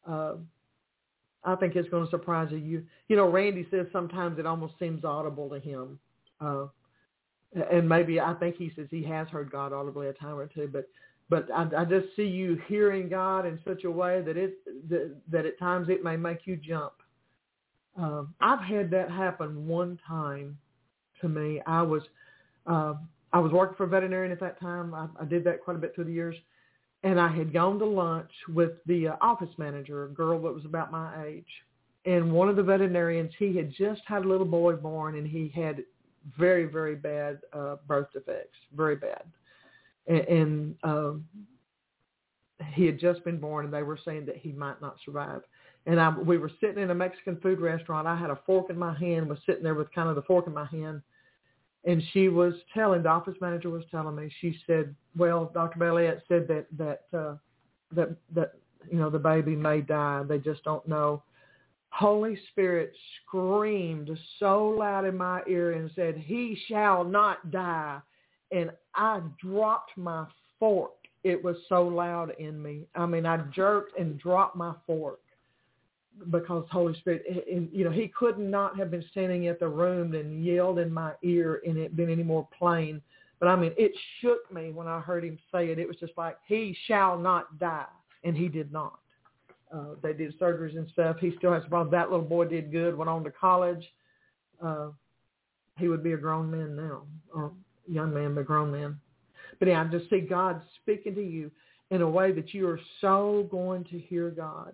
I think it's going to surprise you. Randy says sometimes it almost seems audible to him. And maybe I think he says he has heard God audibly a time or two, but I just see you hearing God in such a way that at times it may make you jump. I've had that happen one time to me. I was working for a veterinarian at that time. I did that quite a bit through the years. And I had gone to lunch with the office manager, a girl that was about my age. And one of the veterinarians, he had just had a little boy born, and he had very, very bad birth defects, very bad. And he had just been born, and they were saying that he might not survive. And we were sitting in a Mexican food restaurant. I had a fork in my hand, was sitting there with kind of the fork in my hand. And the office manager was telling me, she said, well, Dr. Belliette said that the baby may die. They just don't know. Holy Spirit screamed so loud in my ear and said, he shall not die. And I dropped my fork. It was so loud in me. I mean, I jerked and dropped my fork because Holy Spirit, and, he could not have been standing at the room and yelled in my ear and it been any more plain. But I mean, it shook me when I heard him say it. It was just like, he shall not die. And he did not. They did surgeries and stuff. He still has problems. That little boy did good, went on to college. He would be a grown man now, or young man, but grown man. But yeah, I just see God speaking to you. in a way that you are so going to hear God,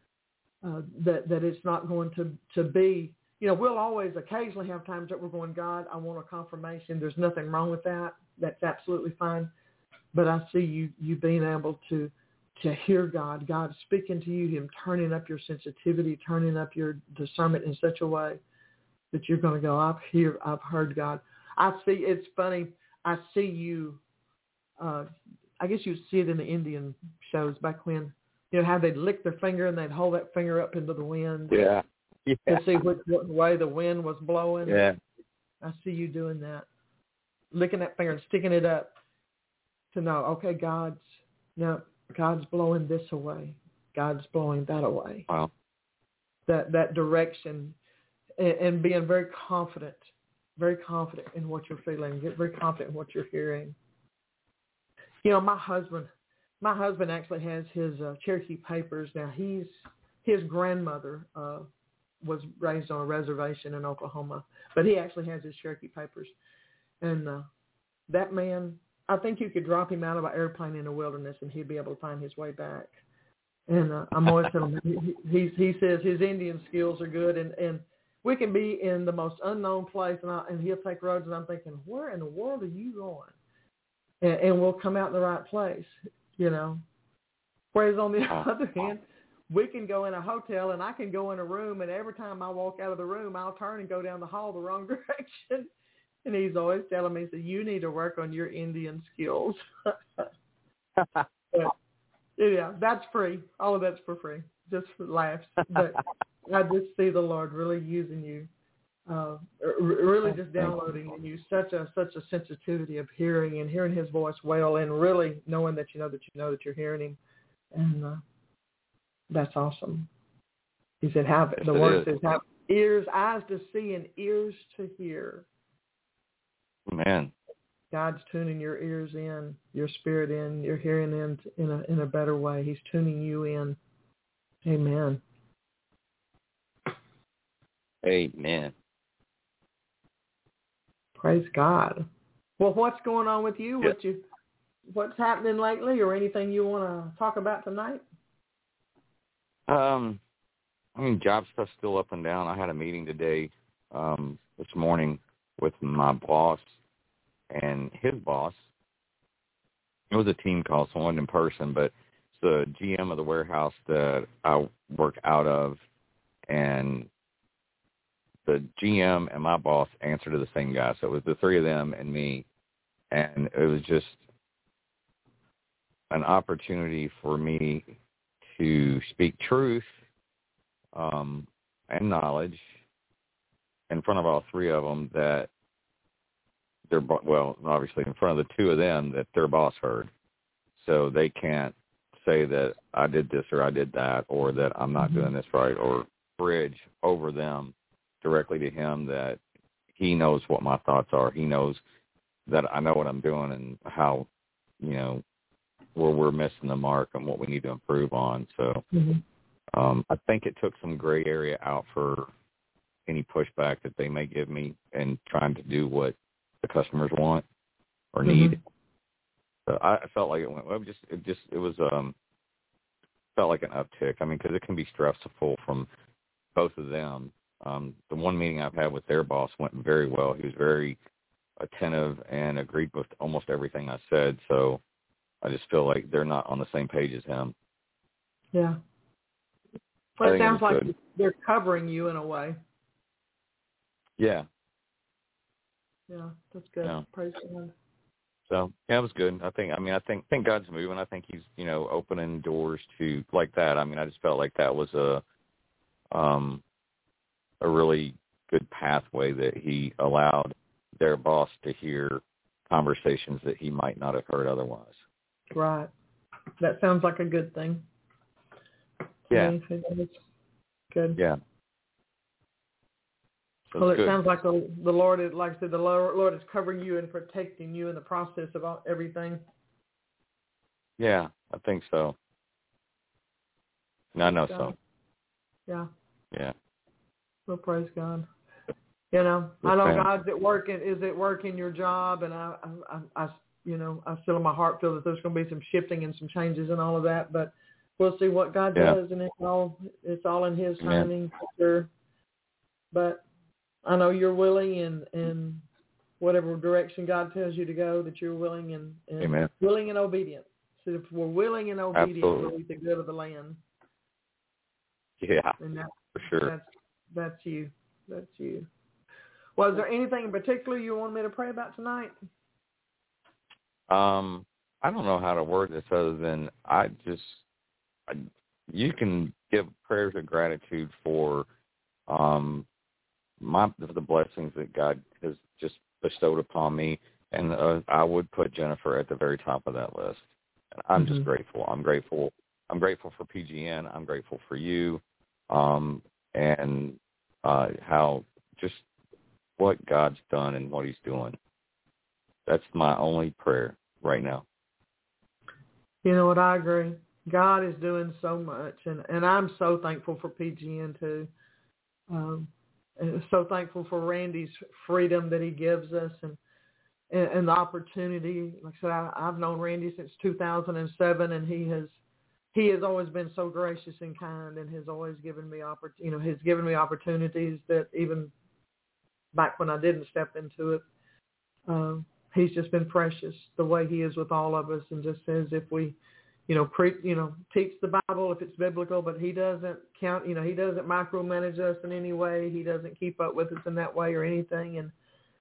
that it's not going to be, we'll always occasionally have times that we're going, God, I want a confirmation. There's nothing wrong with that. That's absolutely fine. But I see you being able to hear God speaking to you, him turning up your sensitivity, turning up your discernment in such a way that you're going to go, I've heard God. It's funny, I see you, I guess you see it in the Indian shows back when, how they'd lick their finger and they'd hold that finger up into the wind. Yeah. To see what way the wind was blowing. Yeah. I see you doing that, licking that finger and sticking it up to know, okay, God's blowing this away. God's blowing that away. Wow. That direction, and being very confident in what you're feeling, get very confident in what you're hearing. My husband actually has his Cherokee papers. Now, his grandmother was raised on a reservation in Oklahoma, but he actually has his Cherokee papers. And that man, I think you could drop him out of an airplane in the wilderness and he'd be able to find his way back. And I'm always telling him, he says his Indian skills are good, and we can be in the most unknown place, and he'll take roads, and I'm thinking, where in the world are you going? And we'll come out in the right place, Whereas on the other hand, we can go in a hotel, and I can go in a room, and every time I walk out of the room, I'll turn and go down the hall the wrong direction. And he's always telling me, you need to work on your Indian skills. But, yeah, that's free. All of that's for free, just for laughs. But I just see the Lord really using you, really just downloading in you such a sensitivity of hearing and hearing his voice well, and really knowing that you know that you're hearing him. And that's awesome. He said, the word says, have eyes to see and ears to hear. Man. God's tuning your ears in, your spirit in, your hearing in a better way. He's tuning you in. Amen. Amen. Praise God. Well, what's going on with you? Yeah. What's happening lately, or anything you want to talk about tonight? Job stuff's still up and down. I had a meeting today, this morning, with my boss and his boss. It was a team call, so I wasn't in person, but it's the GM of the warehouse that I work out of, and the GM and my boss answer to the same guy. So it was the three of them and me, and it was just an opportunity for me to speak truth and knowledge in front of all three of them, that obviously in front of the two of them, that their boss heard. So they can't say that I did this or I did that, or that I'm not doing this right, or bridge over them directly to him, that he knows what my thoughts are. He knows that I know what I'm doing and how, where we're missing the mark and what we need to improve on. So I think it took some gray area out for any pushback that they may give me and trying to do what the customers want or need. So I felt like it went well. Felt like an uptick. Because it can be stressful from both of them. The one meeting I've had with their boss went very well. He was very attentive and agreed with almost everything I said. So I just feel like they're not on the same page as him. Yeah. Well, it sounds like they're covering you in a way. Yeah. Yeah, that's good. Yeah. Praise God. So yeah, it was good. I think God's moving. I think He's opening doors to like that. I just felt like that was a really good pathway that He allowed their boss to hear conversations that he might not have heard otherwise. Right. That sounds like a good thing. Yeah. Good. Yeah. So well, it sounds like the Lord is, like I said, the Lord is covering you and protecting you in the process of everything. Yeah, I think so. I know so. Yeah. Yeah. Well, praise God. I know God's is at work in your job, and I I still in my heart feel that there's going to be some shifting and some changes and all of that, but we'll see what God does, and it's all in His timing, for sure. But I know you're willing, and whatever direction God tells you to go, that you're willing and willing and obedient. So if we're willing and obedient, we'll eat the good of the land. Yeah, and for sure. That's you. That's you. Well, is there anything in particular you want me to pray about tonight? I don't know how to word this other than you can give prayers of gratitude for the blessings that God has just bestowed upon me, and I would put Jennifer at the very top of that list. And I'm just grateful. I'm grateful for PGN. I'm grateful for you, and how just what God's done and what He's doing. That's my only prayer right now. You know what? I agree. God is doing so much, and I'm so thankful for PGN too. And so thankful for Randy's freedom that he gives us, and the opportunity. Like I said, I've known Randy since 2007, and he has always been so gracious and kind, and has always given me opportunities that even back when I didn't step into it. He's just been precious the way he is with all of us, and just says if we, teach the Bible if it's biblical, but he doesn't count, he doesn't micromanage us in any way. He doesn't keep up with us in that way or anything. And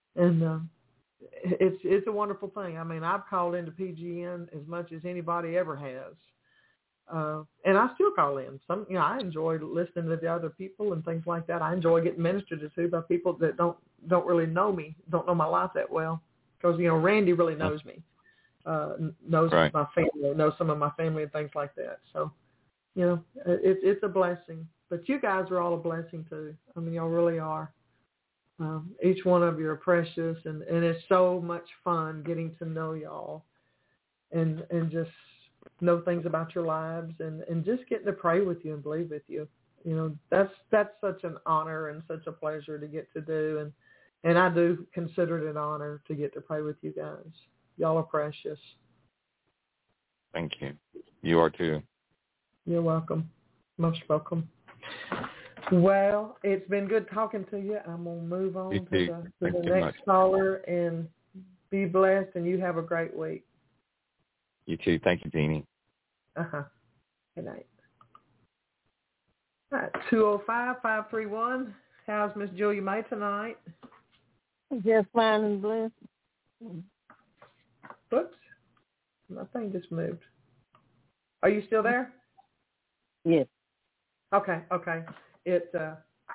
it's a wonderful thing. I mean, I've called into PGN as much as anybody ever has. And I still call in. I enjoy listening to the other people and things like that. I enjoy getting ministered to by people that don't really know me, don't know my life that well. Because, Randy really knows me, knows my family, knows some of my family and things like that. So, it's a blessing. But you guys are all a blessing too. I mean, y'all really are. Each one of you are precious, and it's so much fun getting to know y'all and just know things about your lives and just getting to pray with you and believe with you. That's such an honor and such a pleasure to get to do. And I do consider it an honor to get to pray with you guys. Y'all are precious. Thank you. You are too. You're welcome. Most welcome. Well, it's been good talking to you. I'm going to move on to the next caller, and be blessed, and you have a great week. You too. Thank you, Jeannie. Good night. All right, 205-531. How's Miss Julia May tonight? Just fine and blessed. Oops. My thing just moved. Are you still there? Yes. Okay. The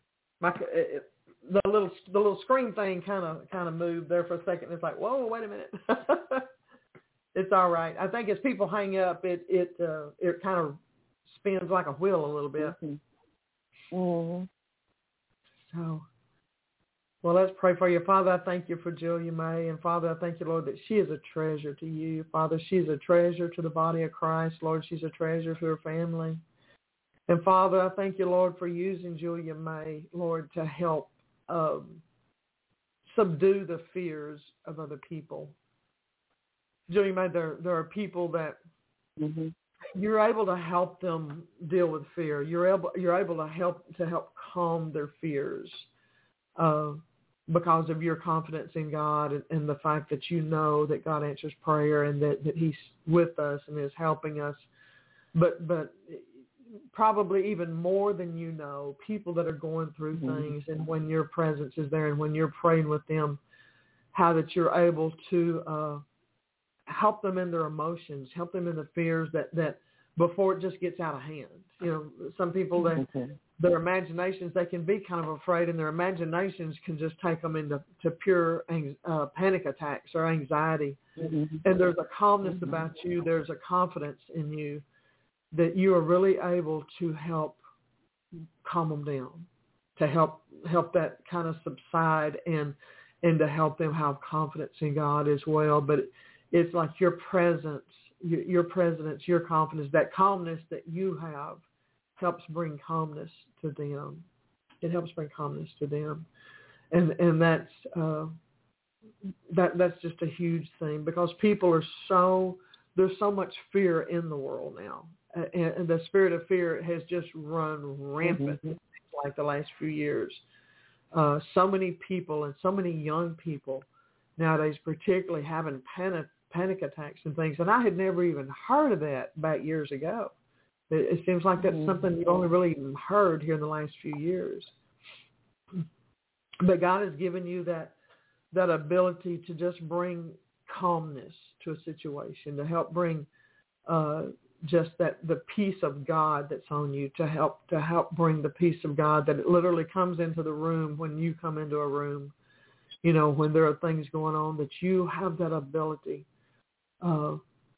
little screen thing kind of moved there for a second. It's like, whoa, wait a minute. It's all right. I think as people hang up, it kind of spins like a wheel a little bit. Mm-hmm. So, well, let's pray for you. Father, I thank you for Julia May. And Father, I thank you, Lord, that she is a treasure to you. Father, she's a treasure to the body of Christ. Lord, she's a treasure to her family. And Father, I thank you, Lord, for using Julia May, Lord, to help subdue the fears of other people. Julia May, there are people that you're able to help them deal with fear. You're able to help calm their fears because of your confidence in God and the fact that you know that God answers prayer and that He's with us and is helping us. But probably even more than you know, people that are going through things, and when your presence is there and when you're praying with them, how that you're able to help them in their emotions, help them in the fears that before it just gets out of hand. Some people, their imaginations, they can be kind of afraid, and their imaginations can just take them into pure panic attacks or anxiety. And there's a calmness about you. There's a confidence in you that you are really able to help calm them down, to help that kind of subside and to help them have confidence in God as well. But it's like your presence, your confidence, that calmness that you have helps bring calmness to them. It helps bring calmness to them. And that's that's just a huge thing, because people are there's so much fear in the world now. And the spirit of fear has just run rampant like the last few years. So many people, and so many young people nowadays particularly, having panic attacks and things. And I had never even heard of that back years ago. It seems like that's something you've only really even heard here in the last few years. But God has given you that ability to just bring calmness to a situation, to help bring just the peace of God that's on you, to help bring the peace of God that it literally comes into the room when you come into a room. You know, when there are things going on, that you have that ability to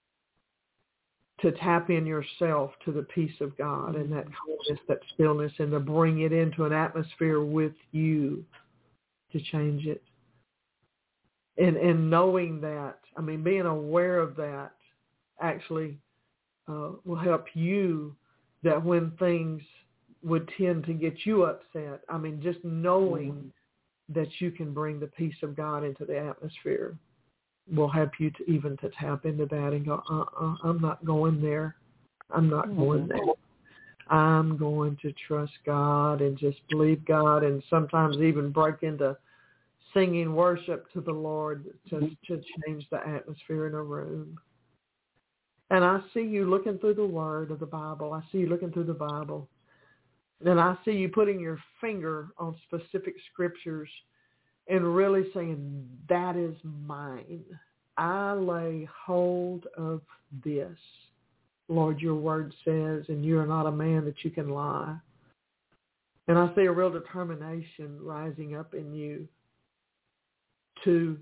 tap in yourself to the peace of God and that calmness, that stillness, and to bring it into an atmosphere with you to change it. And knowing that, I mean, being aware of that actually will help you, that when things would tend to get you upset, I mean, just knowing that you can bring the peace of God into the atmosphere will help you to tap into that and go, I'm not going there. I'm not going there. I'm going to trust God and just believe God, and sometimes even break into singing worship to the Lord to change the atmosphere in a room. And I see you looking through the Word of the Bible. I see you looking through the Bible. And I see you putting your finger on specific scriptures and really saying, that is mine. I lay hold of this. Lord, your word says, and you are not a man that you can lie. And I see a real determination rising up in you to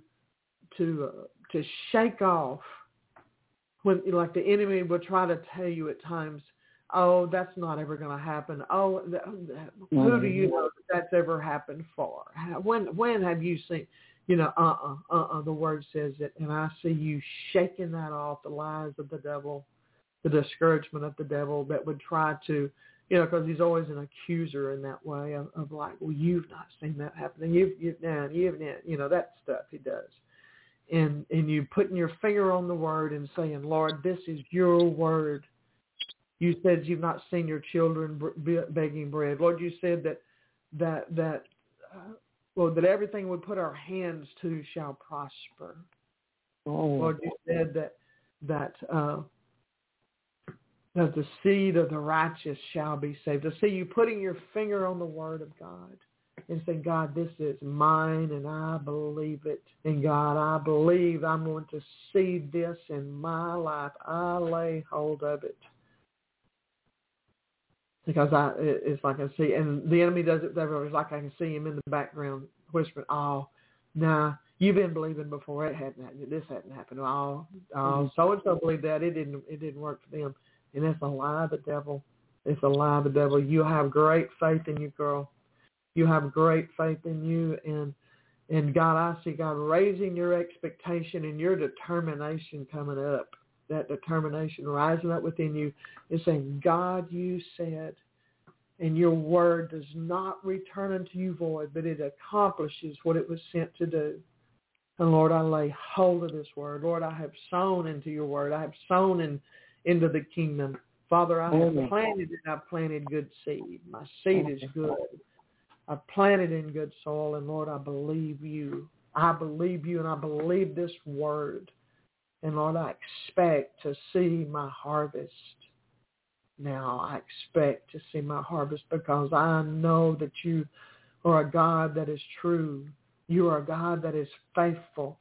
shake off when, like, the enemy will try to tell you at times, oh, that's not ever going to happen. Oh, who do you know that's ever happened for? When have you seen, the word says it. And I see you shaking that off, the lies of the devil, the discouragement of the devil that would try to, because he's always an accuser in that way of like, well, you've not seen that happening. You've that stuff he does. And you putting your finger on the word and saying, Lord, this is your word. You said you've not seen your children begging bread. Lord, you said that everything we put our hands to shall prosper. Lord, you said that the seed of the righteous shall be saved. To see you putting your finger on the word of God and saying, God, this is mine, and I believe it. And God, I believe I'm going to see this in my life. I lay hold of it. Because it's like I see, and the enemy does it. It's like I can see him in the background whispering, "Oh, nah, you've been believing before. It hadn't happened. This hadn't happened. Oh, so and so believed that. It didn't work for them." And it's a lie of the devil. It's a lie of the devil. You have great faith in you, girl. You have great faith in you, and God, I see God raising your expectation and your determination coming up. That determination rising up within you is saying, God, you said, and your word does not return unto you void, but it accomplishes what it was sent to do. And Lord, I lay hold of this word. Lord, I have sown into your word. I have sown into the kingdom. Father, I have planted it. I've planted good seed. My seed is good. I've planted in good soil. And Lord, I believe you. I believe you, and I believe this word. And Lord, I expect to see my harvest. Now I expect to see my harvest because I know that you are a God that is true. You are a God that is faithful.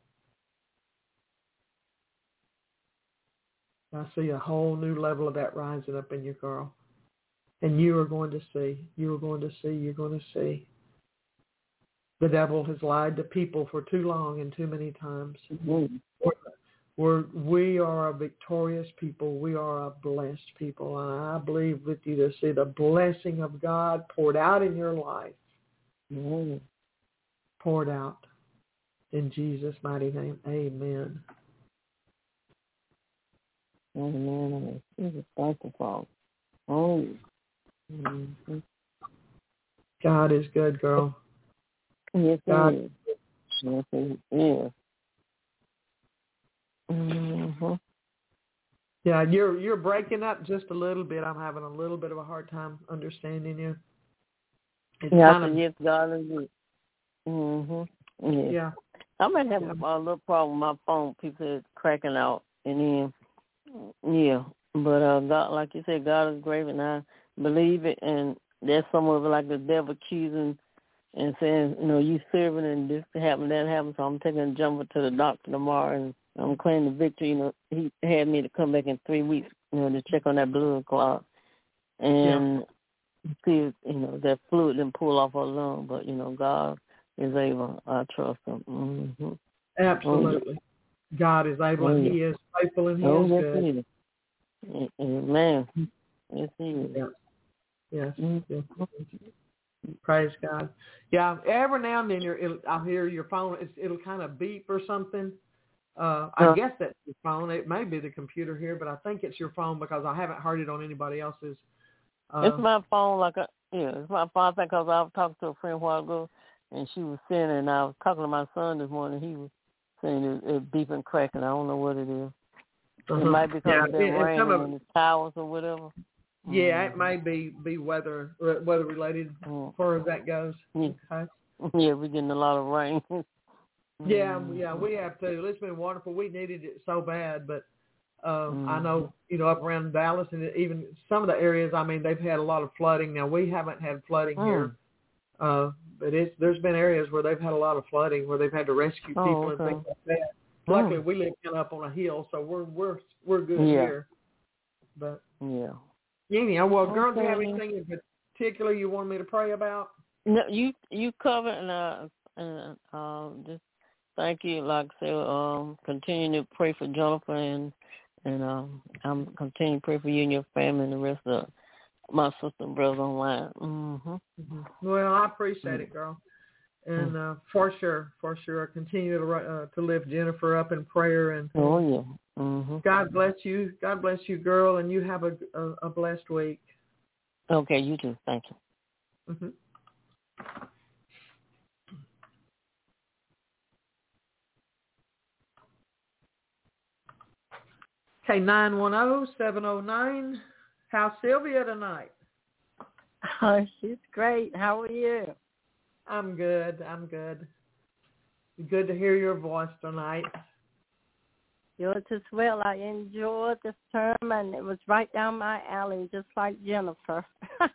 I see a whole new level of that rising up in you, girl. And you are going to see. You are going to see. You're going to see. The devil has lied to people for too long and too many times. We are a victorious people. We are a blessed people. And I believe with you to see the blessing of God poured out in your life. Poured out. In Jesus' mighty name, amen. Amen. Jesus, thank you, Father. Oh. God is good, girl. Yes, God. Yes, he is. Mm-hmm. Yeah, you're breaking up just a little bit. I'm having a little bit of a hard time understanding you. It's Yeah, kind of, yes, God is it. Mm-hmm. Yeah. yeah. I might have a little problem with my phone. People say it's cracking out. And then, yeah. But God, like you said, God is great, and I believe it. And there's some of it like the devil accusing and saying, you serving and this happened, that happened. So I'm taking a jumper to the doctor tomorrow, and I'm claiming the victory. He had me to come back in 3 weeks, to check on that blood clot and see if, that fluid didn't pull off her lung. But, God is able. I trust him. Mm-hmm. Absolutely. God is able, and He is faithful, and He is good. He is. Amen. Yes, He is. Yeah. Yes. Mm-hmm. Yes. Praise God. Yeah, every now and then I'll hear your phone. It'll kind of beep or something. I guess that's your phone. It may be the computer here, but I think it's your phone because I haven't heard it on anybody else's. It's my phone, it's my phone because I was talking to a friend a while ago, and she was saying, and I was talking to my son this morning. He was saying it's beeping, cracking. I don't know what it is. It might be because of the rain and the towers or whatever. Yeah, it may be weather related as far as that goes. Yeah. Okay. Yeah, we're getting a lot of rain. Yeah, we have too. It's been wonderful. We needed it so bad, but I know, up around Dallas and even some of the areas, they've had a lot of flooding. Now, we haven't had flooding here, but there's been areas where they've had a lot of flooding, where they've had to rescue people and things like that. Luckily, we live kind of up on a hill, so we're good here. But anyhow, well, girl, do you have anything in particular you want me to pray about? No, you covered, and just thank you. Like I said, continue to pray for Jennifer, and I'm continuing to pray for you and your family and the rest of my sister and brothers online. Mm-hmm. Mm-hmm. Well, I appreciate it, girl. And for sure, I continue to lift Jennifer up in prayer. And God bless you. God bless you, girl, and you have a blessed week. Okay, you too. Thank you. Mm-hmm. Okay, 910-709. How's Sylvia tonight? Oh, she's great. How are you? I'm good. Good to hear your voice tonight. Yours as well. I enjoyed the sermon. It was right down my alley, just like Jennifer.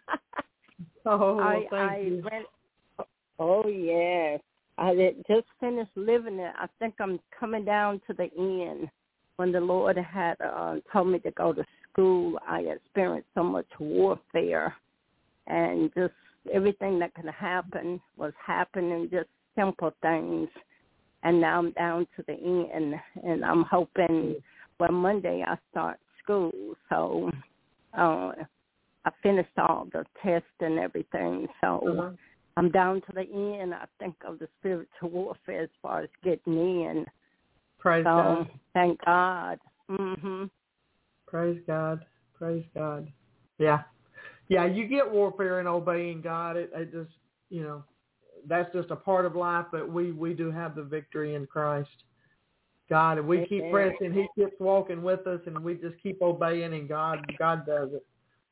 Thank you. Oh, yes. I just finished living it. I think I'm coming down to the end. When the Lord had told me to go to school, I experienced so much warfare, and just everything that could happen was happening, just simple things. And now I'm down to the end, and I'm hoping, Monday I start school. So I finished all the tests and everything. So I'm down to the end, I think, of the spiritual warfare as far as getting in. Praise God. Thank God. Mm-hmm. Praise God. Yeah. Yeah, you get warfare in obeying God. It just, that's just a part of life, but we do have the victory in Christ. God, and we keep pressing. He keeps walking with us, and we just keep obeying, and God does it.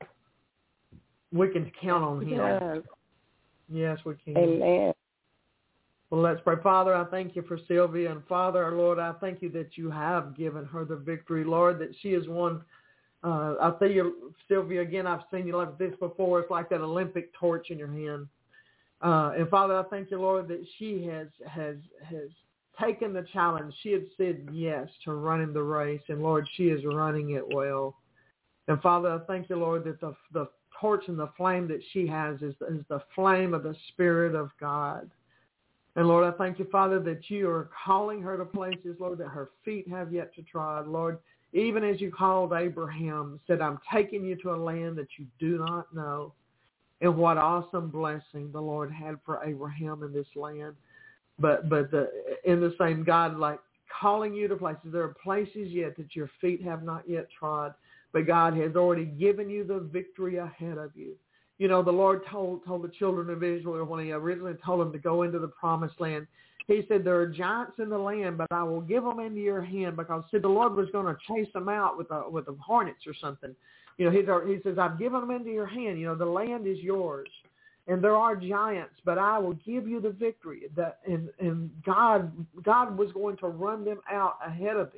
We can count on Him. Yes, we can. Amen. Well, let's pray. Father, I thank you for Sylvia. And Father, our Lord, I thank you that you have given her the victory, Lord, that she is one. I see you, Sylvia, again, I've seen you like this before. It's like that Olympic torch in your hand. And Father, I thank you, Lord, that she has taken the challenge. She had said yes to running the race. And Lord, she is running it well. And Father, I thank you, Lord, that the torch and the flame that she has is the flame of the Spirit of God. And Lord, I thank you, Father, that you are calling her to places, Lord, that her feet have yet to trod. Lord, even as you called Abraham, said, I'm taking you to a land that you do not know. And what awesome blessing the Lord had for Abraham in this land. But in the same God, like calling you to places, there are places yet that your feet have not yet trod. But God has already given you the victory ahead of you. The Lord told the children of Israel when he originally told them to go into the promised land, He said, there are giants in the land, but I will give them into your hand, because, see, the Lord was going to chase them out with the hornets or something. You know, he says, I've given them into your hand. You know, the land is yours. And there are giants, but I will give you the victory. And God was going to run them out ahead of them.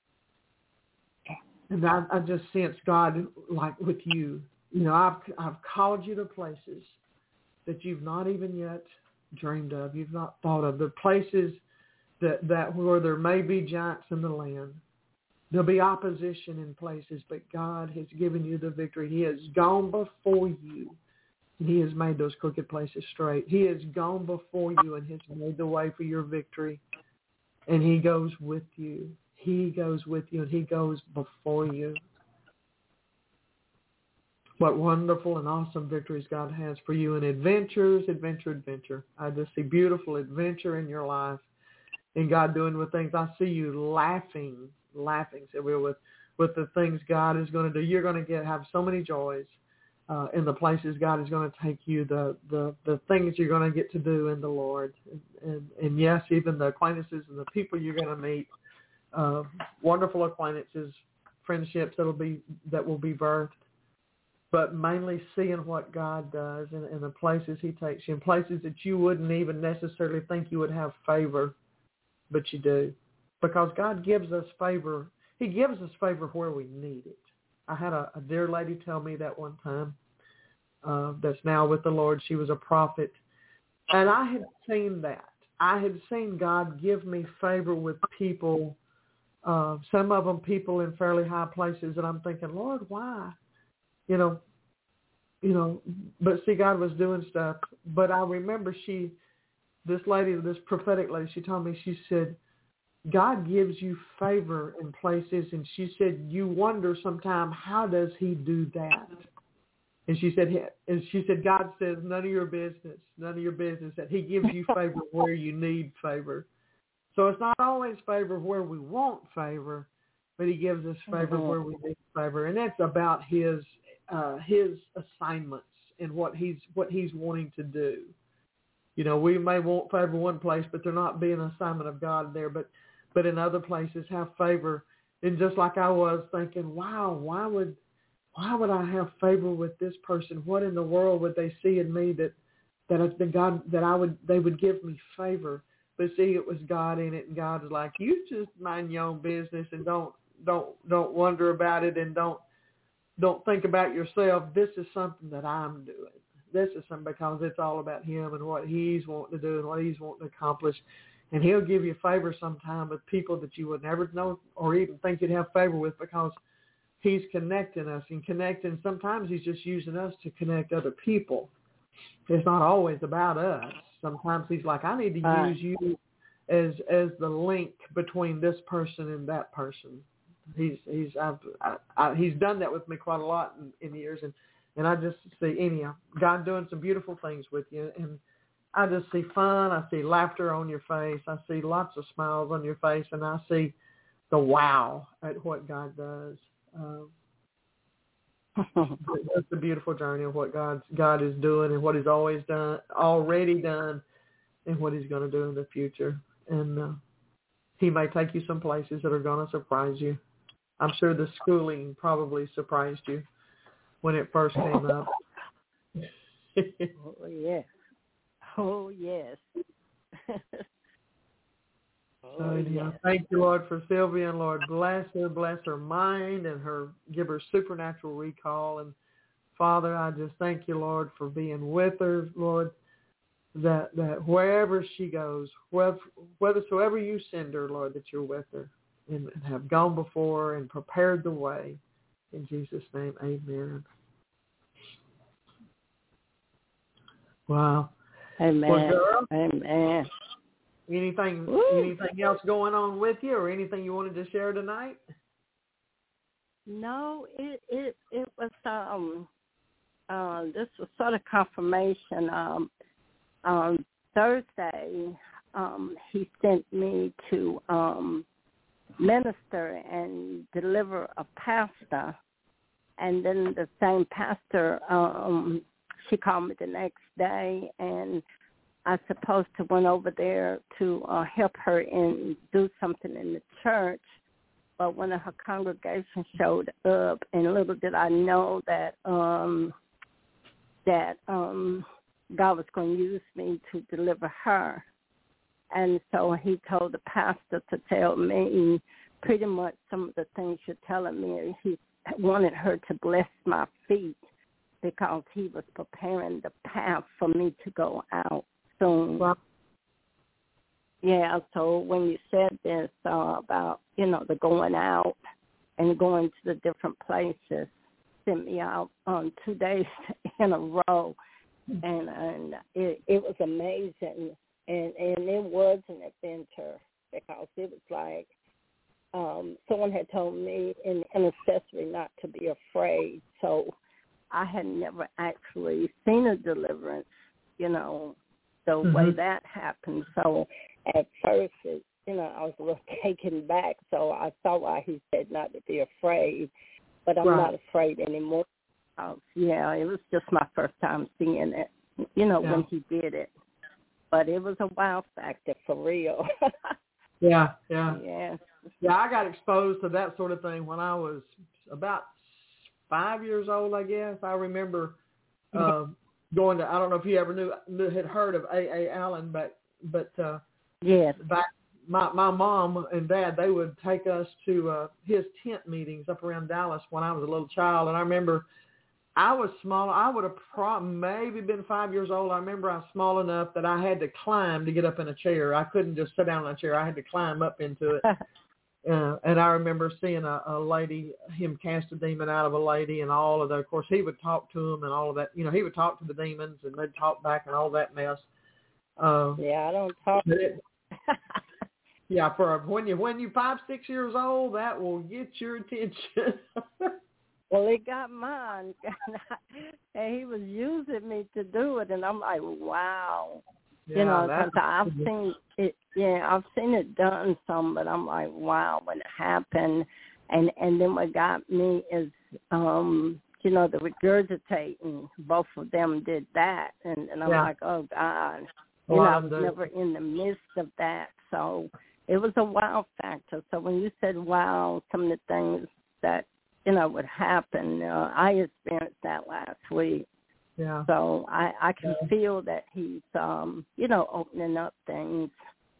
And I just sense God, like with you. You know, I've called you to places that you've not even yet dreamed of, you've not thought of. The places that where there may be giants in the land. There'll be opposition in places, but God has given you the victory. He has gone before you, and He has made those crooked places straight. He has gone before you and has made the way for your victory, and He goes with you. He goes with you, and He goes before you. What wonderful and awesome victories God has for you, and adventures. I just see beautiful adventure in your life, and God doing with things. I see you laughing, so with the things God is going to do. You're going to have so many joys in the places God is going to take you, the things you're going to get to do in the Lord, and yes, even the acquaintances and the people you're going to meet, wonderful acquaintances, friendships that will be birthed. But mainly seeing what God does in the places He takes you, in places that you wouldn't even necessarily think you would have favor, but you do. Because God gives us favor. He gives us favor where we need it. I had a dear lady tell me that one time that's now with the Lord. She was a prophet. And I had seen that. I had seen God give me favor with people, some of them people in fairly high places, and I'm thinking, Lord, why? You know, but see, God was doing stuff. But I remember this prophetic lady, she told me, she said, God gives you favor in places, and she said, you wonder sometimes, how does He do that? And she said, God says, none of your business, that He gives you favor where you need favor. So it's not always favor where we want favor, but He gives us favor where we need favor, and that's about His assignments and what he's wanting to do. You know, we may want favor one place, but there not be an assignment of God there. But in other places, have favor. And just like I was thinking, wow, why would I have favor with this person? What in the world would they see in me that has been God, they would give me favor? But see, it was God in it, and God was like, you just mind your own business and don't wonder about it, and don't think about yourself. This is something that I'm doing. This is something because it's all about Him and what He's wanting to do and what He's wanting to accomplish. And He'll give you favor sometime with people that you would never know or even think you'd have favor with, because He's connecting us and connecting. Sometimes He's just using us to connect other people. It's not always about us. Sometimes He's like, I need to use you as the link between this person and that person. He's done that with me quite a lot in years, and I just see anyhow God doing some beautiful things with you, and I just see fun. I see laughter on your face. I see lots of smiles on your face, and I see the wow at what God does. That's the beautiful journey of what God is doing and what He's already done, and what He's going to do in the future. And He may take you some places that are going to surprise you. I'm sure the schooling probably surprised you when it first came up. Oh, yes. Oh, yes. Yes. Thank you, Lord, for Sylvia, and Lord, bless her mind, and give her supernatural recall. And Father, I just thank you, Lord, for being with her, Lord, that wherever she goes, whithersoever you send her, Lord, that you're with her and have gone before and prepared the way. In Jesus' name, amen. Wow. Amen. Well, girl, amen. Anything else going on with you, or anything you wanted to share tonight? No, it was this was sort of confirmation. Thursday, he sent me to minister and deliver a pastor, and then the same pastor, she called me the next day, and I supposed to went over there to help her and do something in the church. But one of her congregations showed up, and little did I know that God was going to use me to deliver her. And so he told the pastor to tell me pretty much some of the things you're telling me. He wanted her to bless my feet because he was preparing the path for me to go out soon. Wow. Yeah, so when you said this about, the going out and going to the different places, sent me out on 2 days in a row, and it was amazing, and it was an adventure because it was like someone had told me in accessory not to be afraid, so I had never actually seen a deliverance, the way that happened. So at first, I was a little taken back, so I saw why he said not to be afraid, but I'm not afraid anymore. Yeah, it was just my first time seeing it, when he did it. But it was a wow factor for real. Yeah. Yeah, I got exposed to that sort of thing when I was about 5 years old, I guess. I remember going to, I don't know if you ever had heard of A.A. Allen, but yes. Back, my mom and dad, they would take us to his tent meetings up around Dallas when I was a little child. And I remember I was small. I would have maybe been 5 years old. I remember I was small enough that I had to climb to get up in a chair. I couldn't just sit down in a chair. I had to climb up into it. And I remember seeing a lady, him cast a demon out of a lady and all of that. Of course, he would talk to them and all of that. He would talk to the demons and they'd talk back and all that mess. I don't talk. Yeah, for when you 5, 6 years old, that will get your attention. Well, it got mine, and he was using me to do it, and I'm like, wow, because I've seen it. Yeah, I've seen it done some, but I'm like, wow, when it happened, and then what got me is, the regurgitating. Both of them did that, and I'm like, oh God. I was never in the midst of that, so it was a wow factor. So when you said wow, some of the things that, would happen, I experienced that last week. Yeah. So I can feel that he's, opening up things.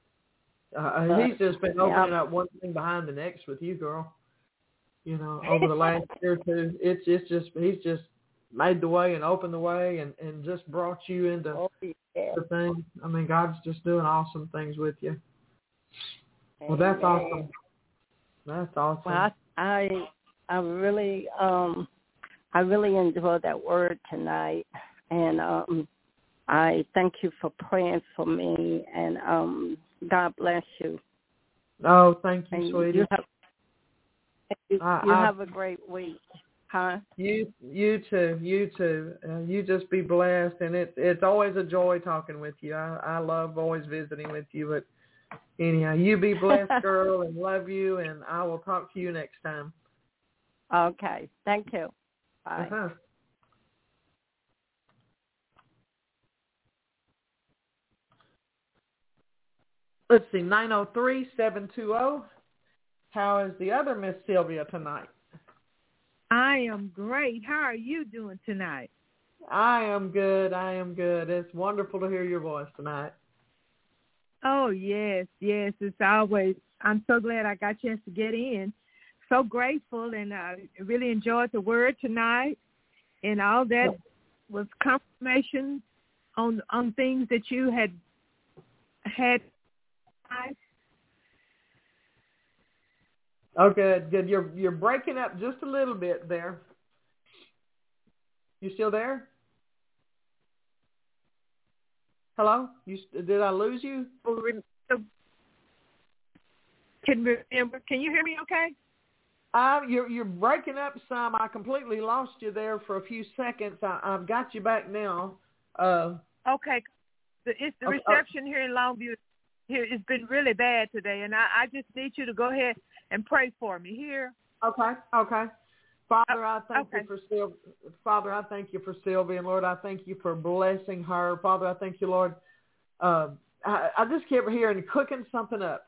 He's just been opening up one thing behind the next with you, girl. Over the last year or two, he's just made the way and opened the way and just brought you into the thing. I mean, God's just doing awesome things with you. Well, that's awesome. That's awesome. Well, I really enjoyed that word tonight, and I thank you for praying for me, and God bless you. Oh, thank you, and sweetie. You have a great week. Huh? You too. You just be blessed, and it's always a joy talking with you. I love always visiting with you. But anyhow, you be blessed, girl, and love you. And I will talk to you next time. Okay. Thank you. Bye. Uh-huh. Let's see, 903-720. How is the other Miss Sylvia tonight? I am great. How are you doing tonight? I am good. It's wonderful to hear your voice tonight. Oh, yes. It's always, I'm so glad I got a chance to get in. So grateful, and I really enjoyed the word tonight, and all that was confirmation on things that you had. Oh, good. You're breaking up just a little bit there. You still there? Hello? Did I lose you? Can you hear me okay? You're breaking up some. I completely lost you there for a few seconds. I've got you back now. Okay. It's the reception here in Longview. Here, it's been really bad today, and I just need you to go ahead and pray for me here. Okay. Father, I thank you for Sylvia. Father, I thank you for Sylvia, and Lord, I thank you for blessing her. Father, I thank you, Lord, I just kept hearing cooking something up.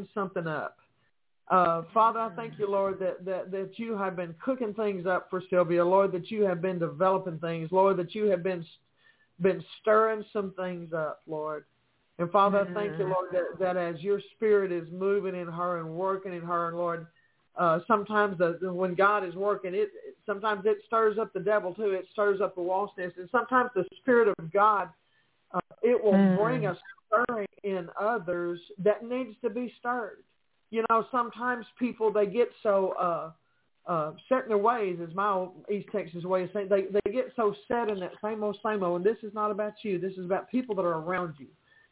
Father, I thank you, Lord, that you have been cooking things up for Sylvia, Lord, that you have been developing things, Lord, that you have been stirring some things up, Lord. And Father, I thank you, Lord, that as your spirit is moving in her and working in her, and Lord, sometimes when God is working, sometimes it stirs up the devil too. It stirs up the wall's nest. And sometimes the Spirit of God, it will bring a stirring in others that needs to be stirred. You know, sometimes people, they get so set in their ways, as my old East Texas way of saying, they get so set in that same old, and this is not about you. This is about people that are around you.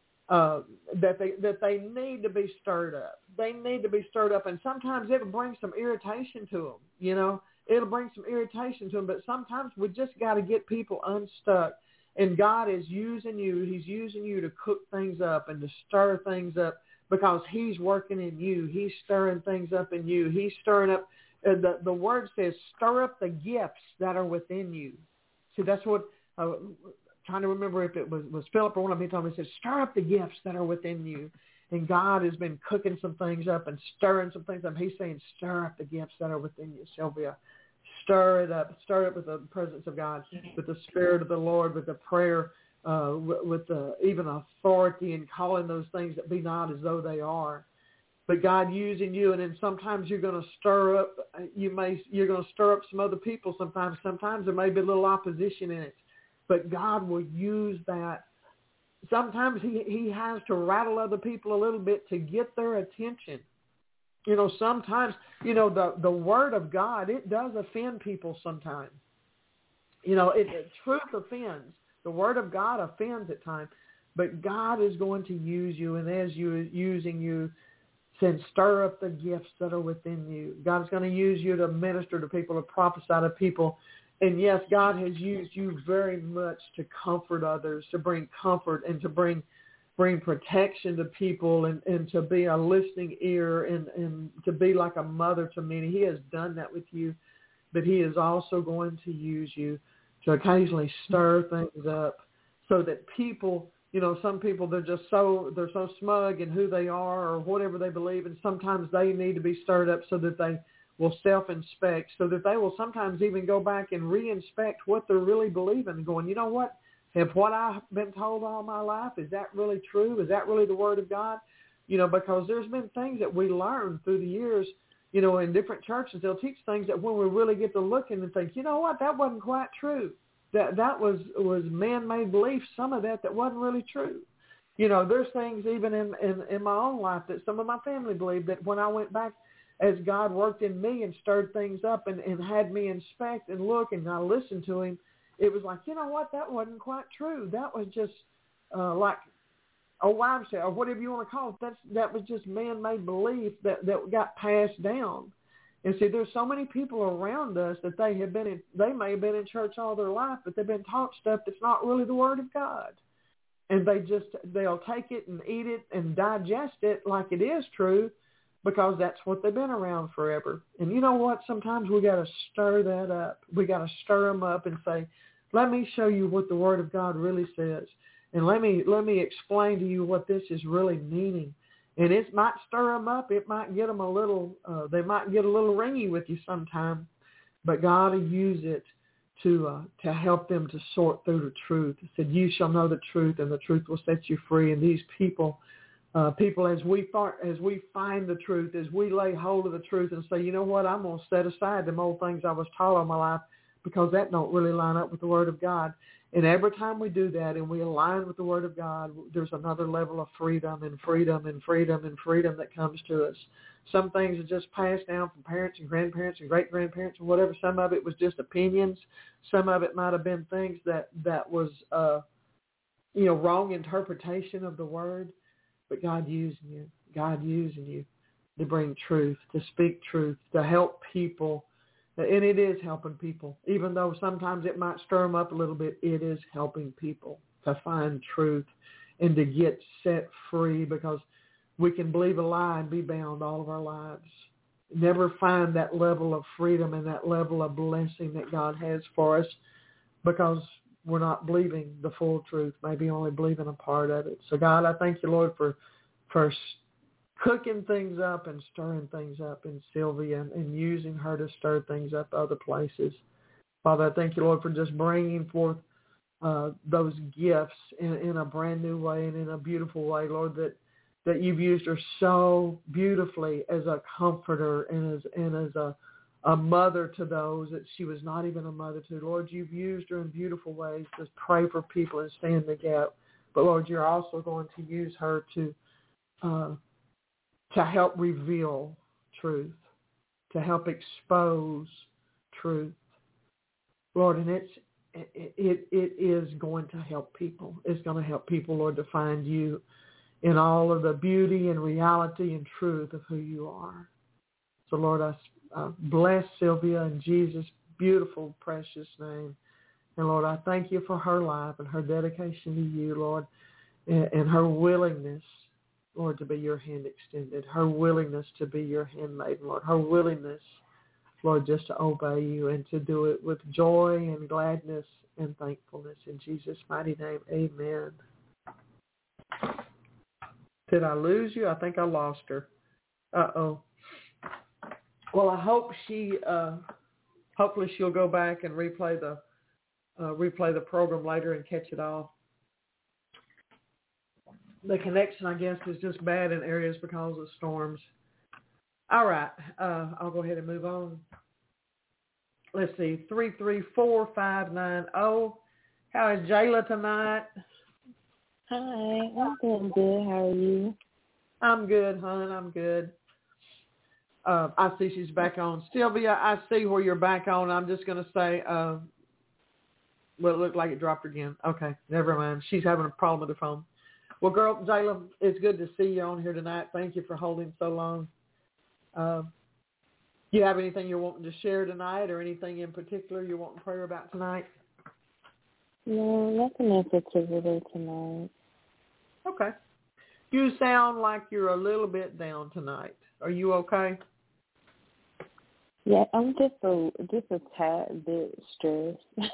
That they need to be stirred up. They need to be stirred up, and sometimes it'll bring some irritation to them. You know, it'll bring some irritation to them. But sometimes we just got to get people unstuck. And God is using you. He's using you to cook things up and to stir things up because He's working in you. He's stirring things up in you. He's stirring up. The word says, stir up the gifts that are within you. See, that's what. Trying to remember if it was Philip or one of them, he told me, he said, stir up the gifts that are within you. And God has been cooking some things up and stirring some things up. He's saying, stir up the gifts that are within you, Sylvia. Stir it up. Stir it with the presence of God, with the Spirit of the Lord, with the prayer, with the even authority and calling those things that be not as though they are. But God using you, and then sometimes you're going to stir up, you're going to stir up some other people sometimes. Sometimes there may be a little opposition in it. But God will use that. Sometimes he has to rattle other people a little bit to get their attention. You know, sometimes, you know, the word of God, it does offend people sometimes. You know, truth offends. The word of God offends at times. But God is going to use you, and as you using you, said, stir up the gifts that are within you. God is going to use you to minister to people, to prophesy to people. And yes, God has used you very much to comfort others, to bring comfort and to bring protection to people and to be a listening ear and to be like a mother to many. He has done that with you, but He is also going to use you to occasionally stir things up so that people, you know, some people, they're so smug in who they are or whatever they believe, and sometimes they need to be stirred up so that they will self-inspect, so that they will sometimes even go back and re-inspect what they're really believing, going, you know what, have what I've been told all my life, is that really true? Is that really the Word of God? You know, because there's been things that we learned through the years, you know, in different churches, they'll teach things that when we really get to looking and think, you know what, that wasn't quite true. That was man-made belief, some of that wasn't really true. You know, there's things even in my own life that some of my family believed, that when I went back, as God worked in me and stirred things up and had me inspect and look and I listened to Him, it was like, you know what, that wasn't quite true. That was just like a wives' tale or whatever you want to call it. That was just man-made belief that got passed down. And see, there's so many people around us that they may have been in church all their life, but they've been taught stuff that's not really the Word of God. And they'll take it and eat it and digest it like it is true, because that's what they've been around forever. And you know what? Sometimes we got to stir that up. We got to stir them up and say, let me show you what the Word of God really says. And let me explain to you what this is really meaning. And it might stir them up. It might get them a little, they might get a little ringy with you sometime. But God will use it to help them to sort through the truth. He said, you shall know the truth, and the truth will set you free. And these people, as we find the truth, as we lay hold of the truth and say, you know what, I'm going to set aside them old things I was taught all my life because that don't really line up with the Word of God. And every time we do that and we align with the Word of God, there's another level of freedom and freedom and freedom and freedom that comes to us. Some things are just passed down from parents and grandparents and great-grandparents and whatever. Some of it was just opinions. Some of it might have been things that was, wrong interpretation of the Word. But God using you to bring truth, to speak truth, to help people. And it is helping people. Even though sometimes it might stir them up a little bit, it is helping people to find truth and to get set free, because we can believe a lie and be bound all of our lives. Never find that level of freedom and that level of blessing that God has for us, because we're not believing the full truth, maybe only believing a part of it. So, God, I thank you, Lord, for cooking things up and stirring things up in Sylvia and using her to stir things up other places. Father, I thank you, Lord, for just bringing forth those gifts in a brand new way and in a beautiful way, Lord, that you've used her so beautifully as a comforter and as a mother to those that she was not even a mother to. Lord, you've used her in beautiful ways to pray for people and stand in the gap. But, Lord, you're also going to use her to help reveal truth, to help expose truth. Lord, and it is going to help people. It's going to help people, Lord, to find you in all of the beauty and reality and truth of who you are. So, Lord, I bless Sylvia in Jesus' beautiful, precious name. And, Lord, I thank you for her life and her dedication to you, Lord, and her willingness, Lord, to be your hand extended, her willingness to be your handmaiden, Lord, her willingness, Lord, just to obey you and to do it with joy and gladness and thankfulness. In Jesus' mighty name, amen. Did I lose you? I think I lost her. Uh-oh. Well, I hope hopefully she'll go back and replay the program later and catch it all. The connection, I guess, is just bad in areas because of storms. All right. I'll go ahead and move on. Let's see. 334590. How is Jayla tonight? Hi. I'm doing good. How are you? I'm good, hon. I'm good. I see she's back on. Sylvia, I see where you're back on. I'm just going to say, well, it looked like it dropped again. Okay. Never mind. She's having a problem with her phone. Well, girl, Jayla, it's good to see you on here tonight. Thank you for holding so long. Do you have anything you're wanting to share tonight or anything in particular you're wanting prayer about tonight? No, nothing in particular tonight. Okay. You sound like you're a little bit down tonight. Are you okay? Yeah, I'm just a tad bit stressed.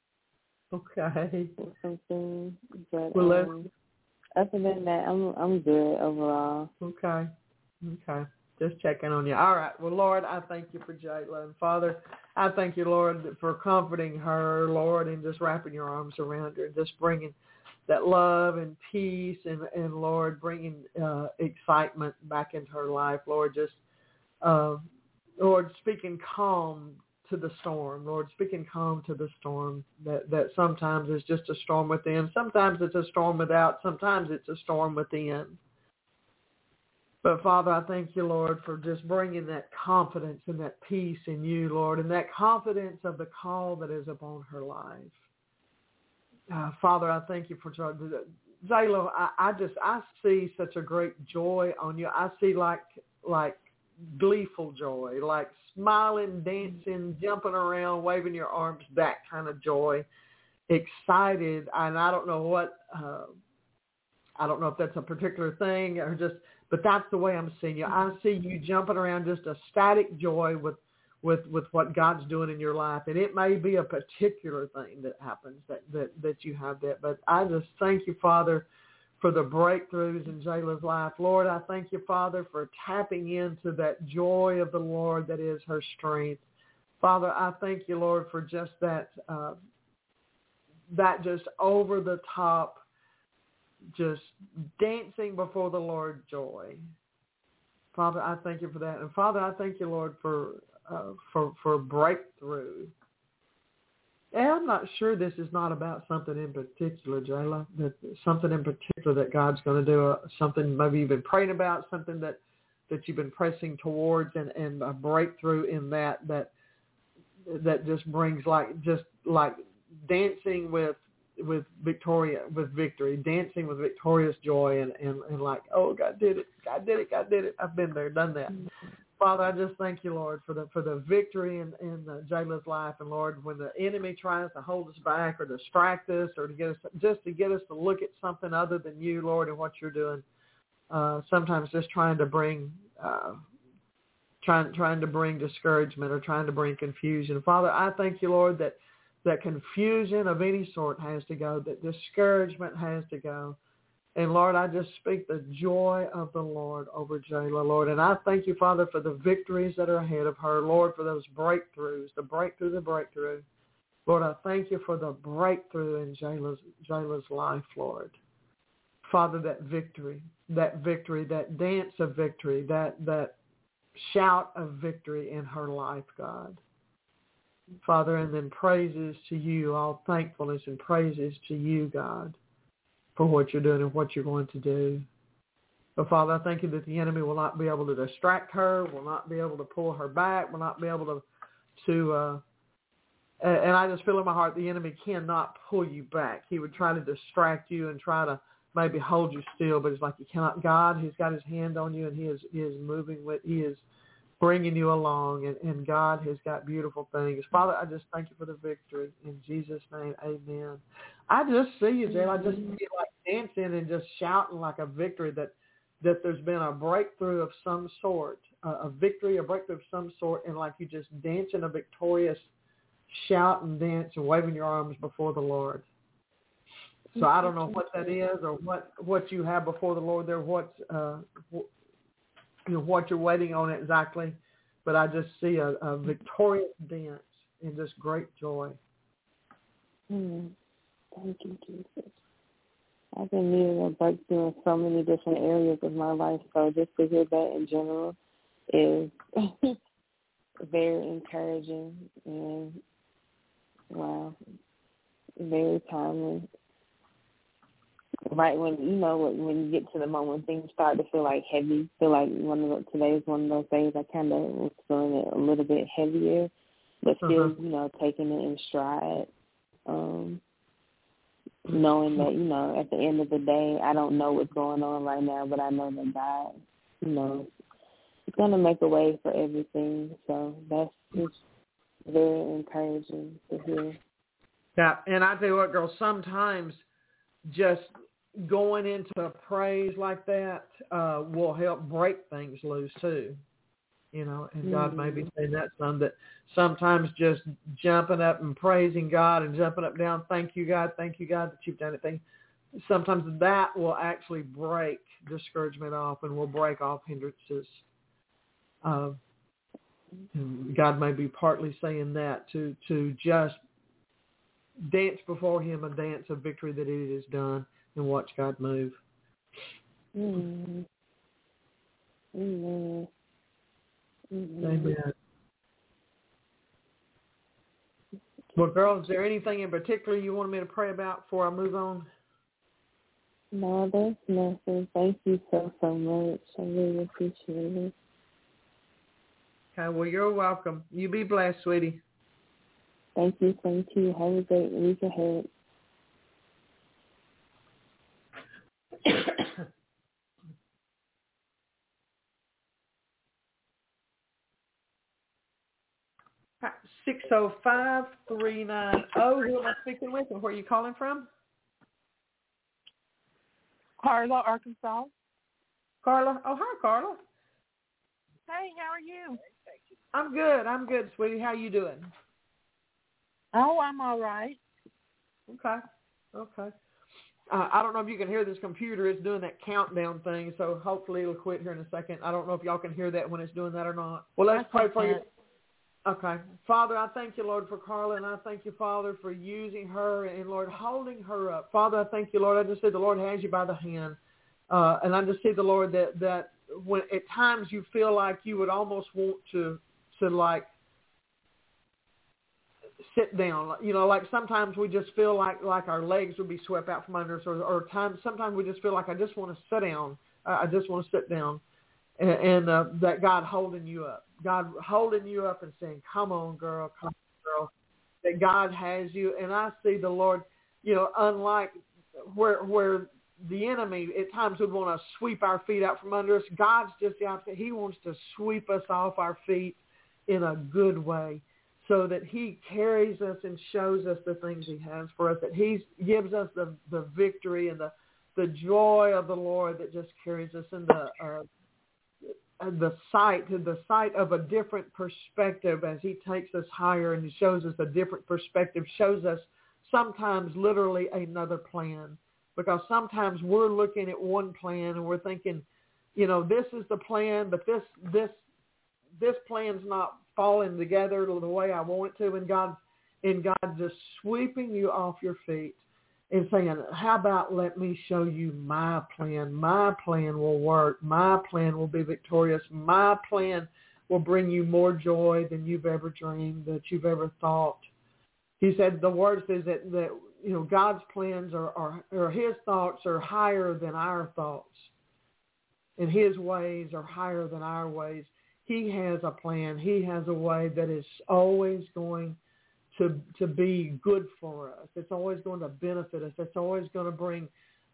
Okay. Something, but well, other than that, I'm good overall. Okay. Just checking on you. All right. Well, Lord, I thank you for Jayla. And Father, I thank you, Lord, for comforting her, Lord, and just wrapping your arms around her and just bringing that love and peace and Lord, bringing excitement back into her life. Lord, just, Lord, speaking calm to the storm. Lord, speaking calm to the storm that sometimes is just a storm within. Sometimes it's a storm without. Sometimes it's a storm within. But, Father, I thank you, Lord, for just bringing that confidence and that peace in you, Lord, and that confidence of the call that is upon her life. Father, I thank you for Jayla. I see such a great joy on you. I see like gleeful joy, like smiling, dancing, jumping around, waving your arms, that kind of joy, excited. And I don't know if that's a particular thing or just, but that's the way I'm seeing you. I see you jumping around, just a static joy with what God's doing in your life. And it may be a particular thing that happens that you have that. But I just thank you, Father, for the breakthroughs in Jayla's life. Lord, I thank you, Father, for tapping into that joy of the Lord that is her strength. Father, I thank you, Lord, for just that just over the top, just dancing before the Lord joy. Father, I thank you for that. And Father, I thank you, Lord, for breakthrough. And I'm not sure this is not about something in particular, Jayla, that something in particular that God's going to do, something maybe you've been praying about, something that you've been pressing towards, and a breakthrough in that just brings like dancing with victory, dancing with victorious joy, and like, oh, God did it. I've been there, done that. Father, I just thank you, Lord, for the victory in Jayla's life. And Lord, when the enemy tries to hold us back or distract us or to get us to look at something other than you, Lord, and what you're doing, sometimes just trying to bring discouragement or trying to bring confusion. Father, I thank you, Lord, that that confusion of any sort has to go, that discouragement has to go. And, Lord, I just speak the joy of the Lord over Jayla, Lord. And I thank you, Father, for the victories that are ahead of her, Lord, for those breakthroughs, the breakthrough. Lord, I thank you for the breakthrough in Jayla's life, Lord. Father, that victory, that dance of victory, that shout of victory in her life, God. Father, and then praises to you, all thankfulness and praises to you, God, for what you're doing and what you're going to do. But Father, I thank you that the enemy will not be able to distract her, will not be able to pull her back, will not be able to and I just feel in my heart the enemy cannot pull you back. He would try to distract you and try to maybe hold you still, but it's like you cannot. God, he's got his hand on you, and he is moving with, he is bringing you along, and God has got beautiful things. Father, I just thank you for the victory. In Jesus' name, amen. I just see you, Jayla. I just see you like dancing and just shouting like a victory, that there's been a breakthrough of some sort, a breakthrough of some sort, and like you just dancing a victorious shout and dance and waving your arms before the Lord. So I don't know what that is or what you have before the Lord there, what you're waiting on exactly, but I just see a victorious dance and just great joy. Thank you, Jesus. I've been needing a breakthrough in so many different areas of my life, so just to hear that in general is very encouraging and, wow, very timely. Right when you get to the moment when things start to feel like heavy, feel like today is one of those days I kind of was feeling it a little bit heavier, but still, taking it in stride, knowing that, at the end of the day, I don't know what's going on right now, but I know that God, is going to make a way for everything. So that's just very encouraging to hear. Yeah, and I tell you what, girl, sometimes just going into a praise like that will help break things loose too, and God may be saying that that sometimes just jumping up and praising God and jumping up and down, thank you God that you've done it. Sometimes that will actually break discouragement off and will break off hindrances. God may be partly saying that to just dance before him a dance of victory that it is done and watch God move. Amen. Amen. Well, girl, is there anything in particular you wanted me to pray about before I move on? No, there's nothing. Thank you so much. I really appreciate it. Okay, well, you're welcome. You be blessed, sweetie. Thank you. Thank you. Have a great week ahead. 605-390. Who am I speaking with and where are you calling from? Carla, Arkansas. Carla? Oh, hi, Carla. Hey, how are you? I'm good, sweetie. How you doing? Oh, I'm all right. Okay. I don't know if you can hear this computer. It's doing that countdown thing, so hopefully it'll quit here in a second. I don't know if y'all can hear that when it's doing that or not. Well, let's pray for you. Okay. Father, I thank you, Lord, for Carla, and I thank you, Father, for using her and, Lord, holding her up. Father, I thank you, Lord. I just say the Lord has you by the hand. And I just see the Lord that when at times you feel like you would almost want to like sit down. Like sometimes we just feel like our legs would be swept out from under us, or sometimes we just feel like I just want to sit down. I just want to sit down. And that God holding you up and saying, come on, girl, that God has you. And I see the Lord, unlike where the enemy at times would want to sweep our feet out from under us, God's just the opposite. He wants to sweep us off our feet in a good way so that he carries us and shows us the things he has for us, that he gives us the victory and the joy of the Lord that just carries us in the sight of a different perspective as he takes us higher and he shows us a different perspective, shows us sometimes literally another plan. Because sometimes we're looking at one plan and we're thinking, this is the plan, but this plan's not falling together the way I want it to. And God just sweeping you off your feet and saying, how about let me show you my plan? My plan will work. My plan will be victorious. My plan will bring you more joy than you've ever dreamed, that you've ever thought. He said, the word says that God's plans or his thoughts are higher than our thoughts. And his ways are higher than our ways. He has a plan. He has a way that is always going to be good for us. It's always going to benefit us. It's always going to bring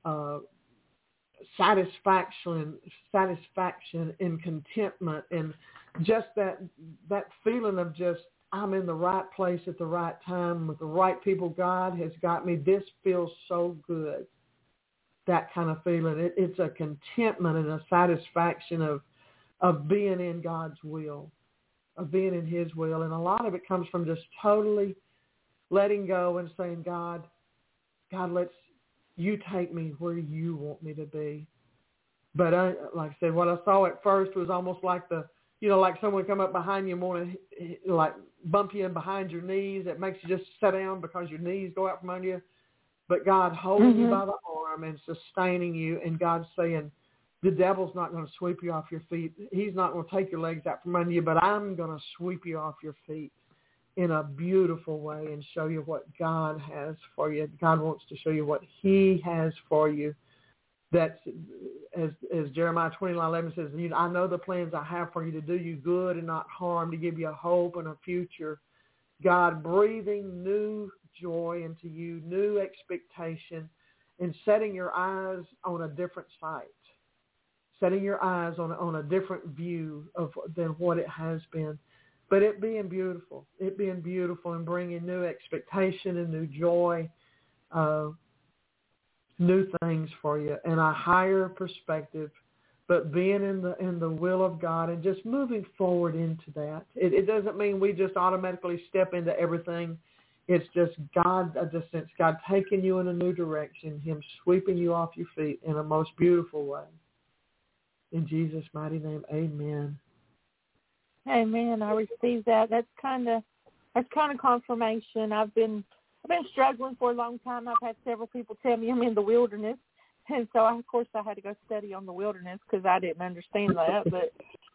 satisfaction and contentment, and just that feeling of just, I'm in the right place at the right time with the right people. God has got me. This feels so good. That kind of feeling. It's a contentment and a satisfaction of being in God's will, of being in his will. And a lot of it comes from just totally letting go and saying, God, let's you take me where you want me to be. But like I said, what I saw at first was almost like like someone come up behind you and want to like bump you in behind your knees. It makes you just sit down because your knees go out from under you. But God holding you by the arm and sustaining you, and God's saying, the devil's not going to sweep you off your feet. He's not going to take your legs out from under you, but I'm going to sweep you off your feet in a beautiful way and show you what God has for you. God wants to show you what he has for you. That's, as Jeremiah 29:11 says, I know the plans I have for you to do you good and not harm, to give you a hope and a future. God breathing new joy into you, new expectation, and setting your eyes on a different sight. Setting your eyes on a different view than what it has been. But it being beautiful and bringing new expectation and new joy, new things for you, and a higher perspective, but being in the will of God and just moving forward into that. It doesn't mean we just automatically step into everything. It's just God, God taking you in a new direction, him sweeping you off your feet in a most beautiful way. In Jesus' mighty name, amen. Amen. I received that. That's kind of confirmation. I've been struggling for a long time. I've had several people tell me I'm in the wilderness, and so of course I had to go study on the wilderness because I didn't understand that. But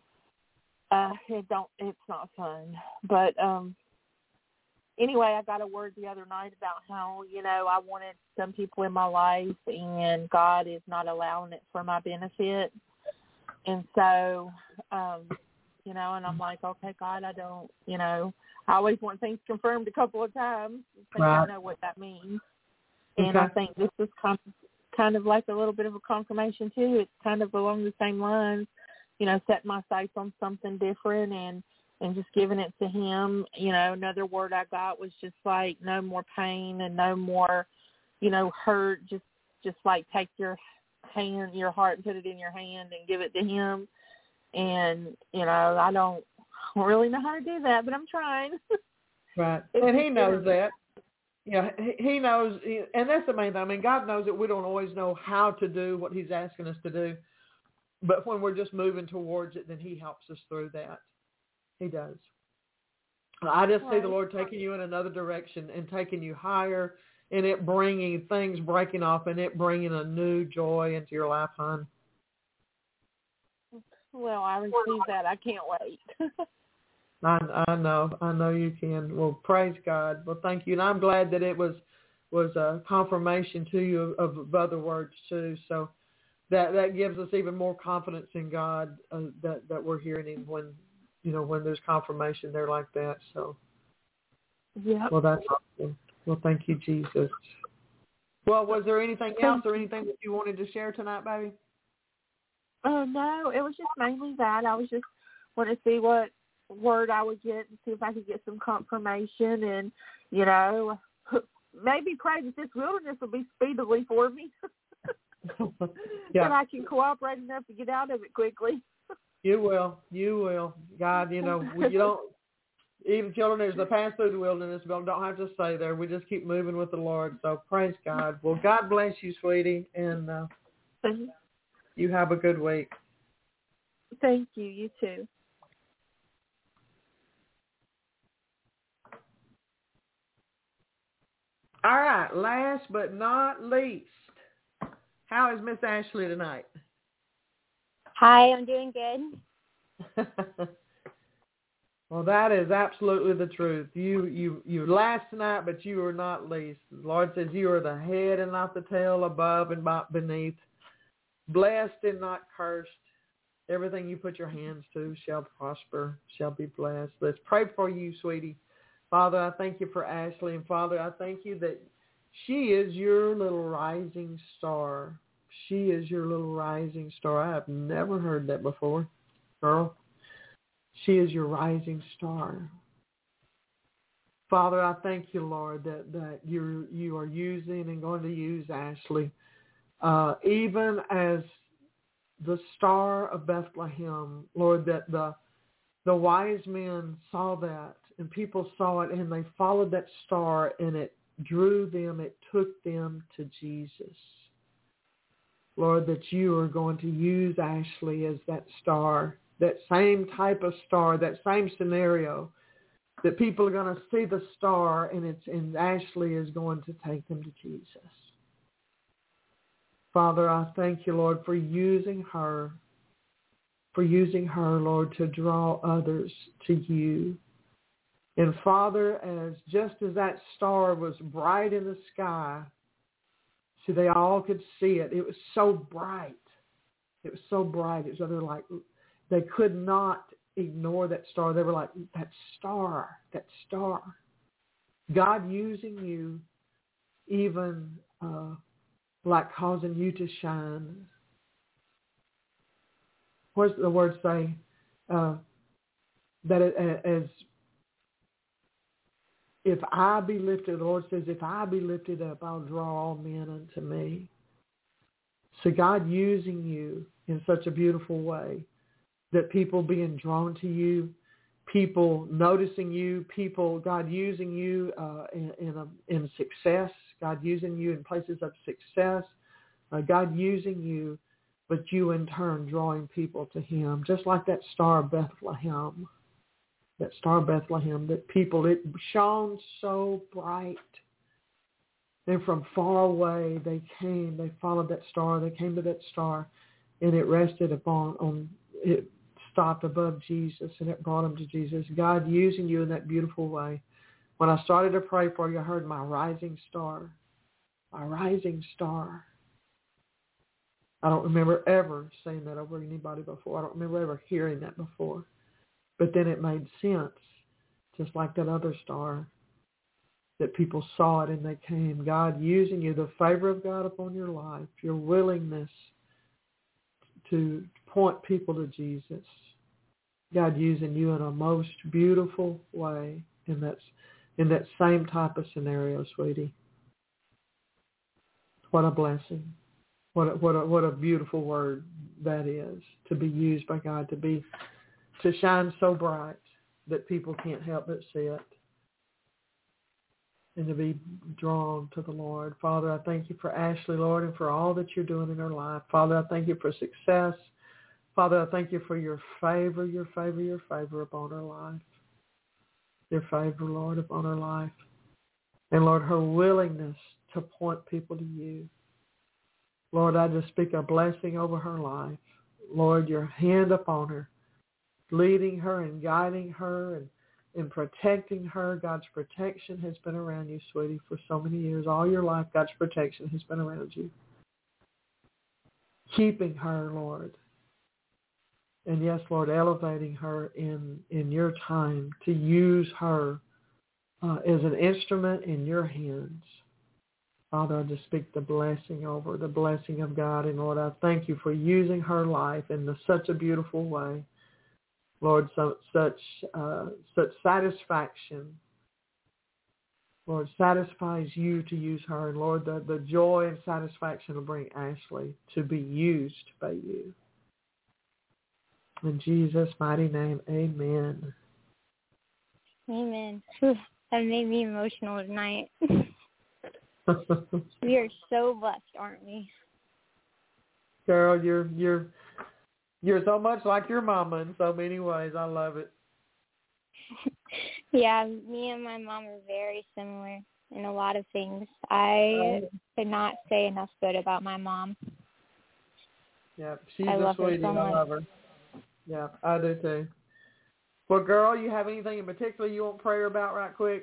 it's not fun. But anyway, I got a word the other night about how I wanted some people in my life, and God is not allowing it for my benefit. And so, and I'm like, okay, God, I don't, I always want things confirmed a couple of times. I think I know what that means. And I think this is kind of like a little bit of a confirmation too. It's kind of along the same lines, setting my sights on something different and just giving it to him. Another word I got was just like no more pain and no more, hurt. Just like take your heart and put it in your hand and give it to him. And, I don't really know how to do that, but I'm trying. Right. And he knows that. Yeah, he knows. And that's the main thing. I mean, God knows that we don't always know how to do what he's asking us to do. But when we're just moving towards it, then he helps us through that. He does. I just see the Lord taking you in another direction and taking you higher, and it bringing things breaking off, and it bringing a new joy into your life, hon. Well, I received that. I can't wait. I know you can. Well, praise God. Well, thank you. And I'm glad that it was a confirmation to you of other words too. So that gives us even more confidence in God that we're hearing him when there's confirmation there like that. So yeah. Well, that's awesome. Well, thank you, Jesus. Well, was there anything else or anything that you wanted to share tonight, baby? Oh, no, it was just mainly that. I was just wanting to see what word I would get and see if I could get some confirmation and, maybe pray that this wilderness will be speedily for me. Yeah. And I can cooperate enough to get out of it quickly. You will. You will. God, you don't, even children that pass through the wilderness don't have to stay there. We just keep moving with the Lord. So praise God. Well, God bless you, sweetie, and you have a good week. Thank you. You too. All right. Last but not least, how is Miss Ashley tonight? Hi, I'm doing good. Well, that is absolutely the truth. You last tonight, but you are not least. The Lord says you are the head and not the tail, above and not beneath, blessed and not cursed. Everything you put your hands to shall prosper, shall be blessed. Let's pray for you, sweetie. Father, I thank you for Ashley, and Father, I thank you that she is your little rising star. She is your little rising star. I have never heard that before, girl. She is your rising star. Father, I thank you, Lord, that you are using and going to use Ashley, even as the star of Bethlehem, Lord, that the wise men saw that, and people saw it, and they followed that star, and it drew them, it took them to Jesus. Lord, that you are going to use Ashley as that star, that same type of star, that same scenario, that people are going to see the star, and Ashley is going to take them to Jesus. Father, I thank you, Lord, for using her, Lord, to draw others to you. And Father, just as that star was bright in the sky, so they all could see it. It was so bright. It was so bright. It was like they could not ignore that star. They were like, that star. God using you, even like causing you to shine. What does the word say? That as if I be lifted, the Lord says, if I be lifted up, I'll draw all men unto me. So God using you in such a beautiful way, that people being drawn to you, people noticing you, God using you in success, God using you in places of success, God using you, but you in turn drawing people to him, just like that star of Bethlehem. That star of Bethlehem, that people, it shone so bright. And from far away, they followed that star, they came to that star, and it rested it stopped above Jesus, and it brought them to Jesus. God using you in that beautiful way. When I started to pray for you, I heard my rising star. My rising star. I don't remember ever saying that over anybody before. I don't remember ever hearing that before. But then it made sense, just like that other star, that people saw it and they came. God using you, the favor of God upon your life, your willingness to point people to Jesus. God using you in a most beautiful way in that same type of scenario, sweetie. What a blessing. What a beautiful word that is, to be used by God, to shine so bright that people can't help but see it, and to be drawn to the Lord. Father, I thank you for Ashley, Lord, and for all that you're doing in her life. Father, I thank you for success. Father, I thank you for your favor upon her life. Your favor, Lord, upon her life. And, Lord, her willingness to point people to you. Lord, I just speak a blessing over her life. Lord, your hand upon her, leading her and guiding her and protecting her. God's protection has been around you, sweetie, for so many years. All your life, God's protection has been around you. Keeping her, Lord. And yes, Lord, elevating her in your time to use her as an instrument in your hands. Father, I just speak the blessing of God. And Lord, I thank you for using her life in such a beautiful way. Lord, such satisfaction. Lord, satisfies you to use her. And Lord, the joy and satisfaction will bring Ashley to be used by you. In Jesus' mighty name, amen. Amen. Whew, that made me emotional tonight. We are so blessed, aren't we? Girl, you're so much like your mama in so many ways. I love it. Yeah, me and my mom are very similar in a lot of things. I could not say enough good about my mom. Yeah, she's I a love sweetie. her so much. I love her. Yeah, I do too. Well, girl, you have anything in particular you want prayer about right quick?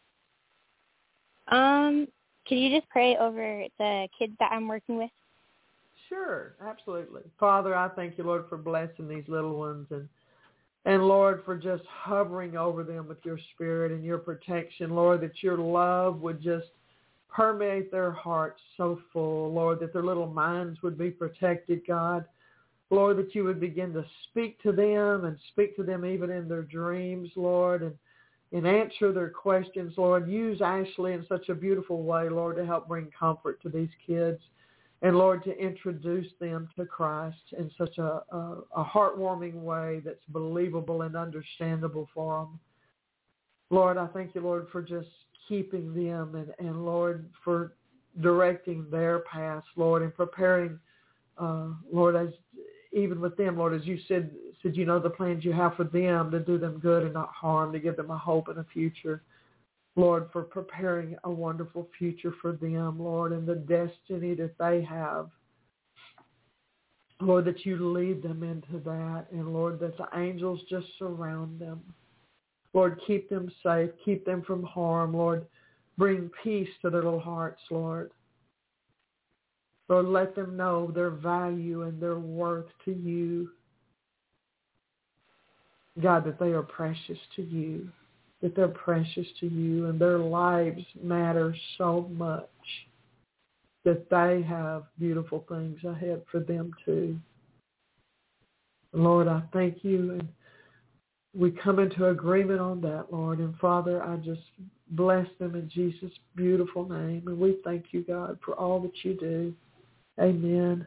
Could you just pray over the kids that I'm working with? Sure, absolutely. Father, I thank you, Lord, for blessing these little ones and Lord, for just hovering over them with your spirit and your protection, Lord, that your love would just permeate their hearts so full, Lord, that their little minds would be protected, God. Lord, that you would begin to speak to them and speak to them even in their dreams, Lord, and answer their questions, Lord. Use Ashley in such a beautiful way, Lord, to help bring comfort to these kids. And, Lord, to introduce them to Christ in such a heartwarming way that's believable and understandable for them. Lord, I thank you, Lord, for just keeping them and Lord, for directing their paths, Lord, and preparing, Lord, as even with them, Lord, as you said, you know the plans you have for them to do them good and not harm, to give them a hope and a future. Lord, for preparing a wonderful future for them, Lord, and the destiny that they have. Lord, that you lead them into that, and Lord, that the angels just surround them. Lord, keep them safe, keep them from harm, Lord. Bring peace to their little hearts, Lord. Lord, let them know their value and their worth to you. God, that they are precious to you. That they're precious to you and their lives matter so much, that they have beautiful things ahead for them too. Lord, I thank you, and we come into agreement on that, Lord. And Father, I just bless them in Jesus' beautiful name, and we thank you, God, for all that you do. Amen.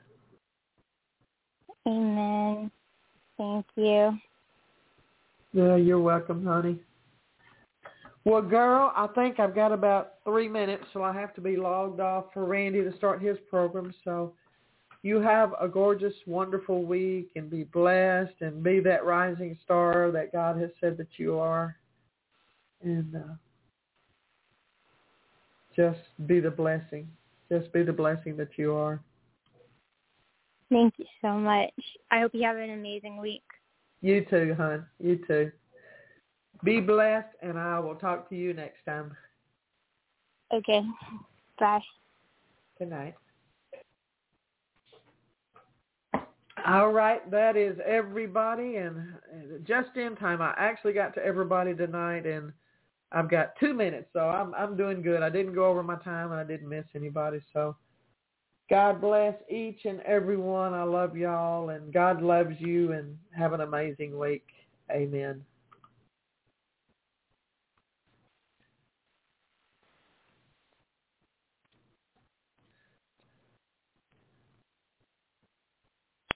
Amen. Thank you. Yeah, you're welcome, honey. Well, girl, I think I've got about 3 minutes, so I have to be logged off for Randy to start his program. So you have a gorgeous, wonderful week, and be blessed and be that rising star that God has said that you are. And just be the blessing. Just be the blessing that you are. Thank you so much. I hope you have an amazing week. You too, hon. You too. Be blessed, and I will talk to you next time. Okay. Bye. Good night. All right, that is everybody, and just in time. I actually got to everybody tonight, and I've got 2 minutes, so I'm doing good. I didn't go over my time, and I didn't miss anybody. So God bless each and every one. I love y'all, and God loves you, and have an amazing week. Amen.